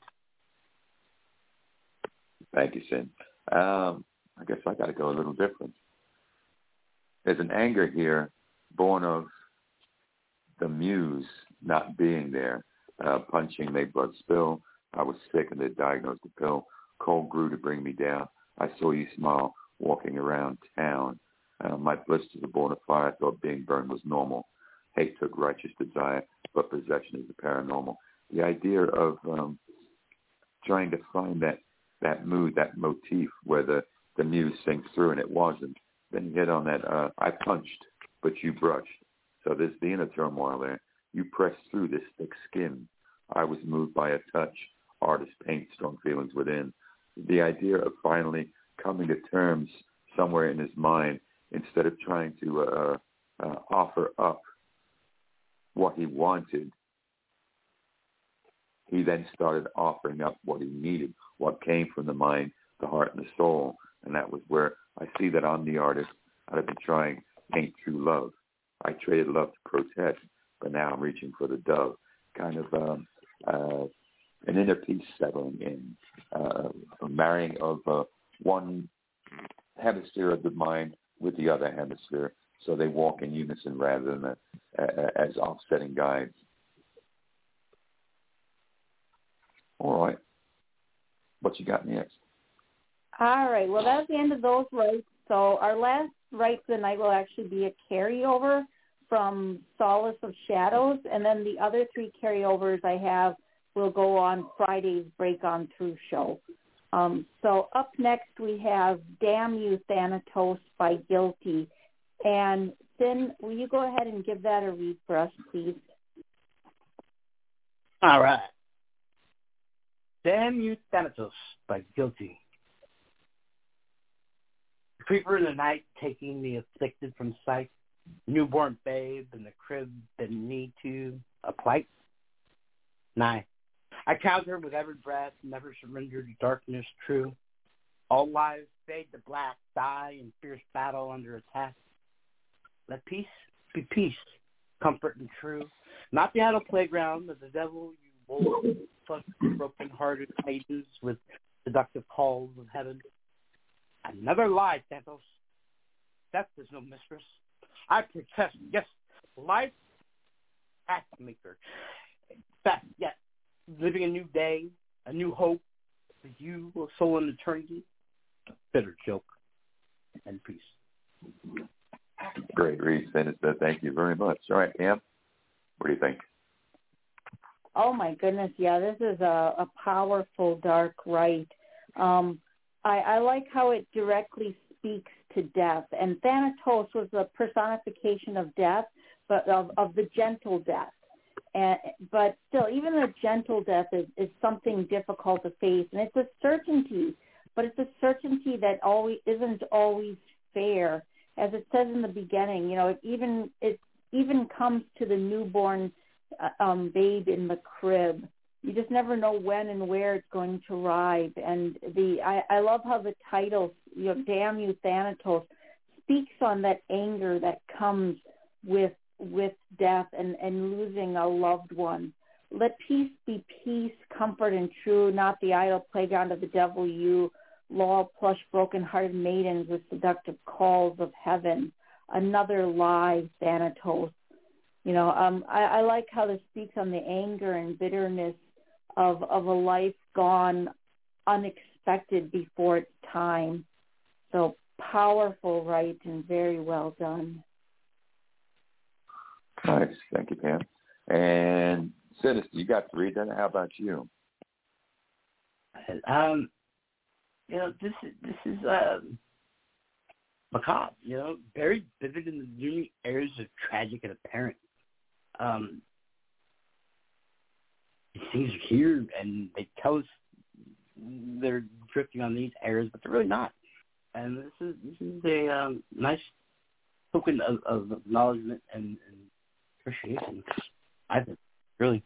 Thank you, Sin. I guess I got to go a little different. There's an anger here born of the muse not being there. Punching made blood spill. I was sick and they diagnosed the pill. Cold grew to bring me down. I saw you smile walking around town. My blisters were born of fire. I thought being burned was normal. Hate took righteous desire, but possession is the paranormal. The idea of trying to find that mood, that motif where the muse sinks through, and it wasn't. Then you hit on that, I punched, but you brushed. So there's the inner turmoil there. You pressed through this thick skin. I was moved by a touch. Artists paint strong feelings within. The idea of finally coming to terms somewhere in his mind, instead of trying to offer up what he wanted, he then started offering up what he needed, what came from the mind, the heart, and the soul. And that was where I see that I'm the artist. I've been trying to paint true love. I traded love to protest, but now I'm reaching for the dove. Kind of an inner peace settling in, a marrying of one hemisphere of the mind with the other hemisphere, so they walk in unison rather than as offsetting guides. All right. What you got next? All right. Well, that's the end of those rights. So our last right for the night will actually be a carryover from Solace of Shadows, and then the other three carryovers I have will go on Friday's Break On Through show. So up next we have Damn You, Thanatos by Guilty. And Sin, will you go ahead and give that a read for us, please? All right. Damn You, Thanatos by Guilty. Creeper in the night, taking the afflicted from sight. Newborn babe in the crib beneath to a plight. Nigh. I count her with every breath, never surrendered to darkness true. All lives fade to black, die in fierce battle under attack. Let peace be peace, comfort and true. Not the idle playground of the devil you wore, plus broken-hearted maidens with seductive calls of heaven. Another lie, Santos. Death is no mistress. I protest, yes, life act maker. In fact, yes, living a new day, a new hope for you, a soul in eternity. A bitter joke. And peace. Great read, Sinister. Thank you very much. All right, Pam, what do you think? Oh, my goodness. Yeah, this is a powerful dark rite. I like how it directly speaks to death. And Thanatos was a personification of death, but of the gentle death. But still, even the gentle death is something difficult to face. And it's a certainty, but it's a certainty that isn't always fair. As it says in the beginning, it even comes to the newborn babe in the crib. You just never know when and where it's going to arrive. And I love how the title, Damn You, Thanatos, speaks on that anger that comes with death and losing a loved one. Let peace be peace, comfort and true, not the idle playground of the devil you, law plush broken-hearted maidens with seductive calls of heaven. Another lie, Thanatos. I like how this speaks on the anger and bitterness of a life gone unexpected before its time. So powerful, right, and very well done. Nice. Thank you, Pam. And Sinister, you got to read that. How about you? This is macabre. Very vivid in the unique areas of tragic and apparent. These things are here, and they tell us they're drifting on these areas, but they're really not. And this is a nice token of acknowledgement and appreciation. I think, really.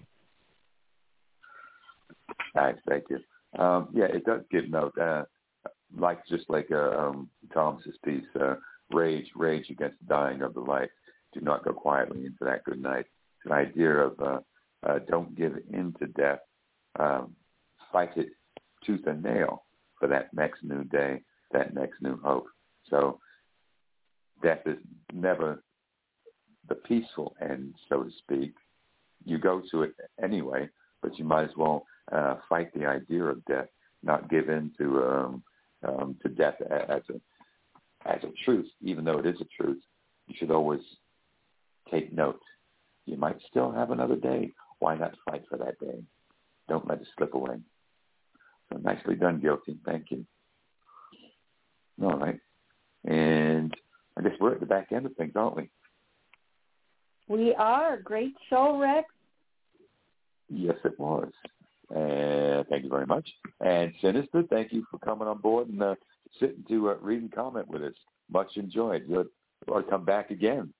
Nice, thank you. It does give note, like Thomas's piece, rage against the dying of the light. Do not go quietly into that good night. It's an idea of don't give in to death. Fight it tooth and nail for that next new day, that next new hope. So death is never the peaceful end, so to speak. You go to it anyway, but you might as well fight the idea of death, not give in to death as a truth, even though it is a truth. You should always take note. You might still have another day. Why not fight for that day? Don't let it slip away. So nicely done, Guilty. Thank you. All right. And I guess we're at the back end of things, aren't we? We are. Great show, Rex. Yes, it was. Thank you very much. And Sinister, thank you for coming on board and sitting to read and comment with us. Much enjoyed. You'll come back again.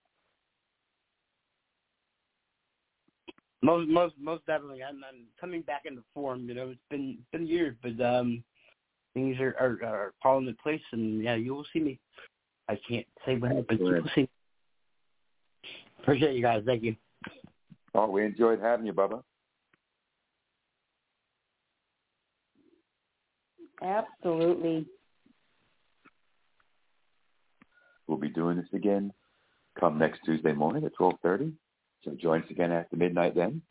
Most definitely. I'm coming back into form. It's been years, but things are falling into place, and yeah, you will see me. I can't say when, but you will see me. Appreciate you guys. Thank you. Oh, we enjoyed having you, Bubba. Absolutely. We'll be doing this again come next Tuesday morning at 12:30. So join us again after midnight then.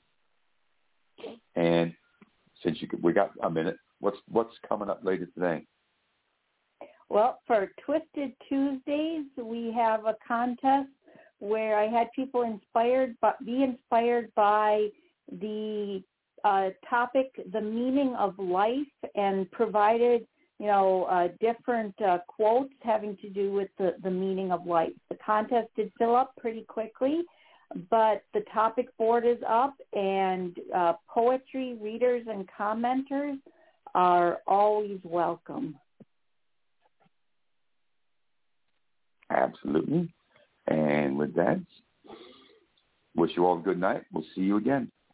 And since we got a minute, what's coming up later today? Well, for Twisted Tuesdays, we have a contest where I had people be inspired by the topic, the meaning of life, and provided, different quotes having to do with the meaning of life. The contest did fill up pretty quickly, but the topic board is up, and poetry readers and commenters are always welcome. Absolutely. And with that, wish you all a good night. We'll see you again.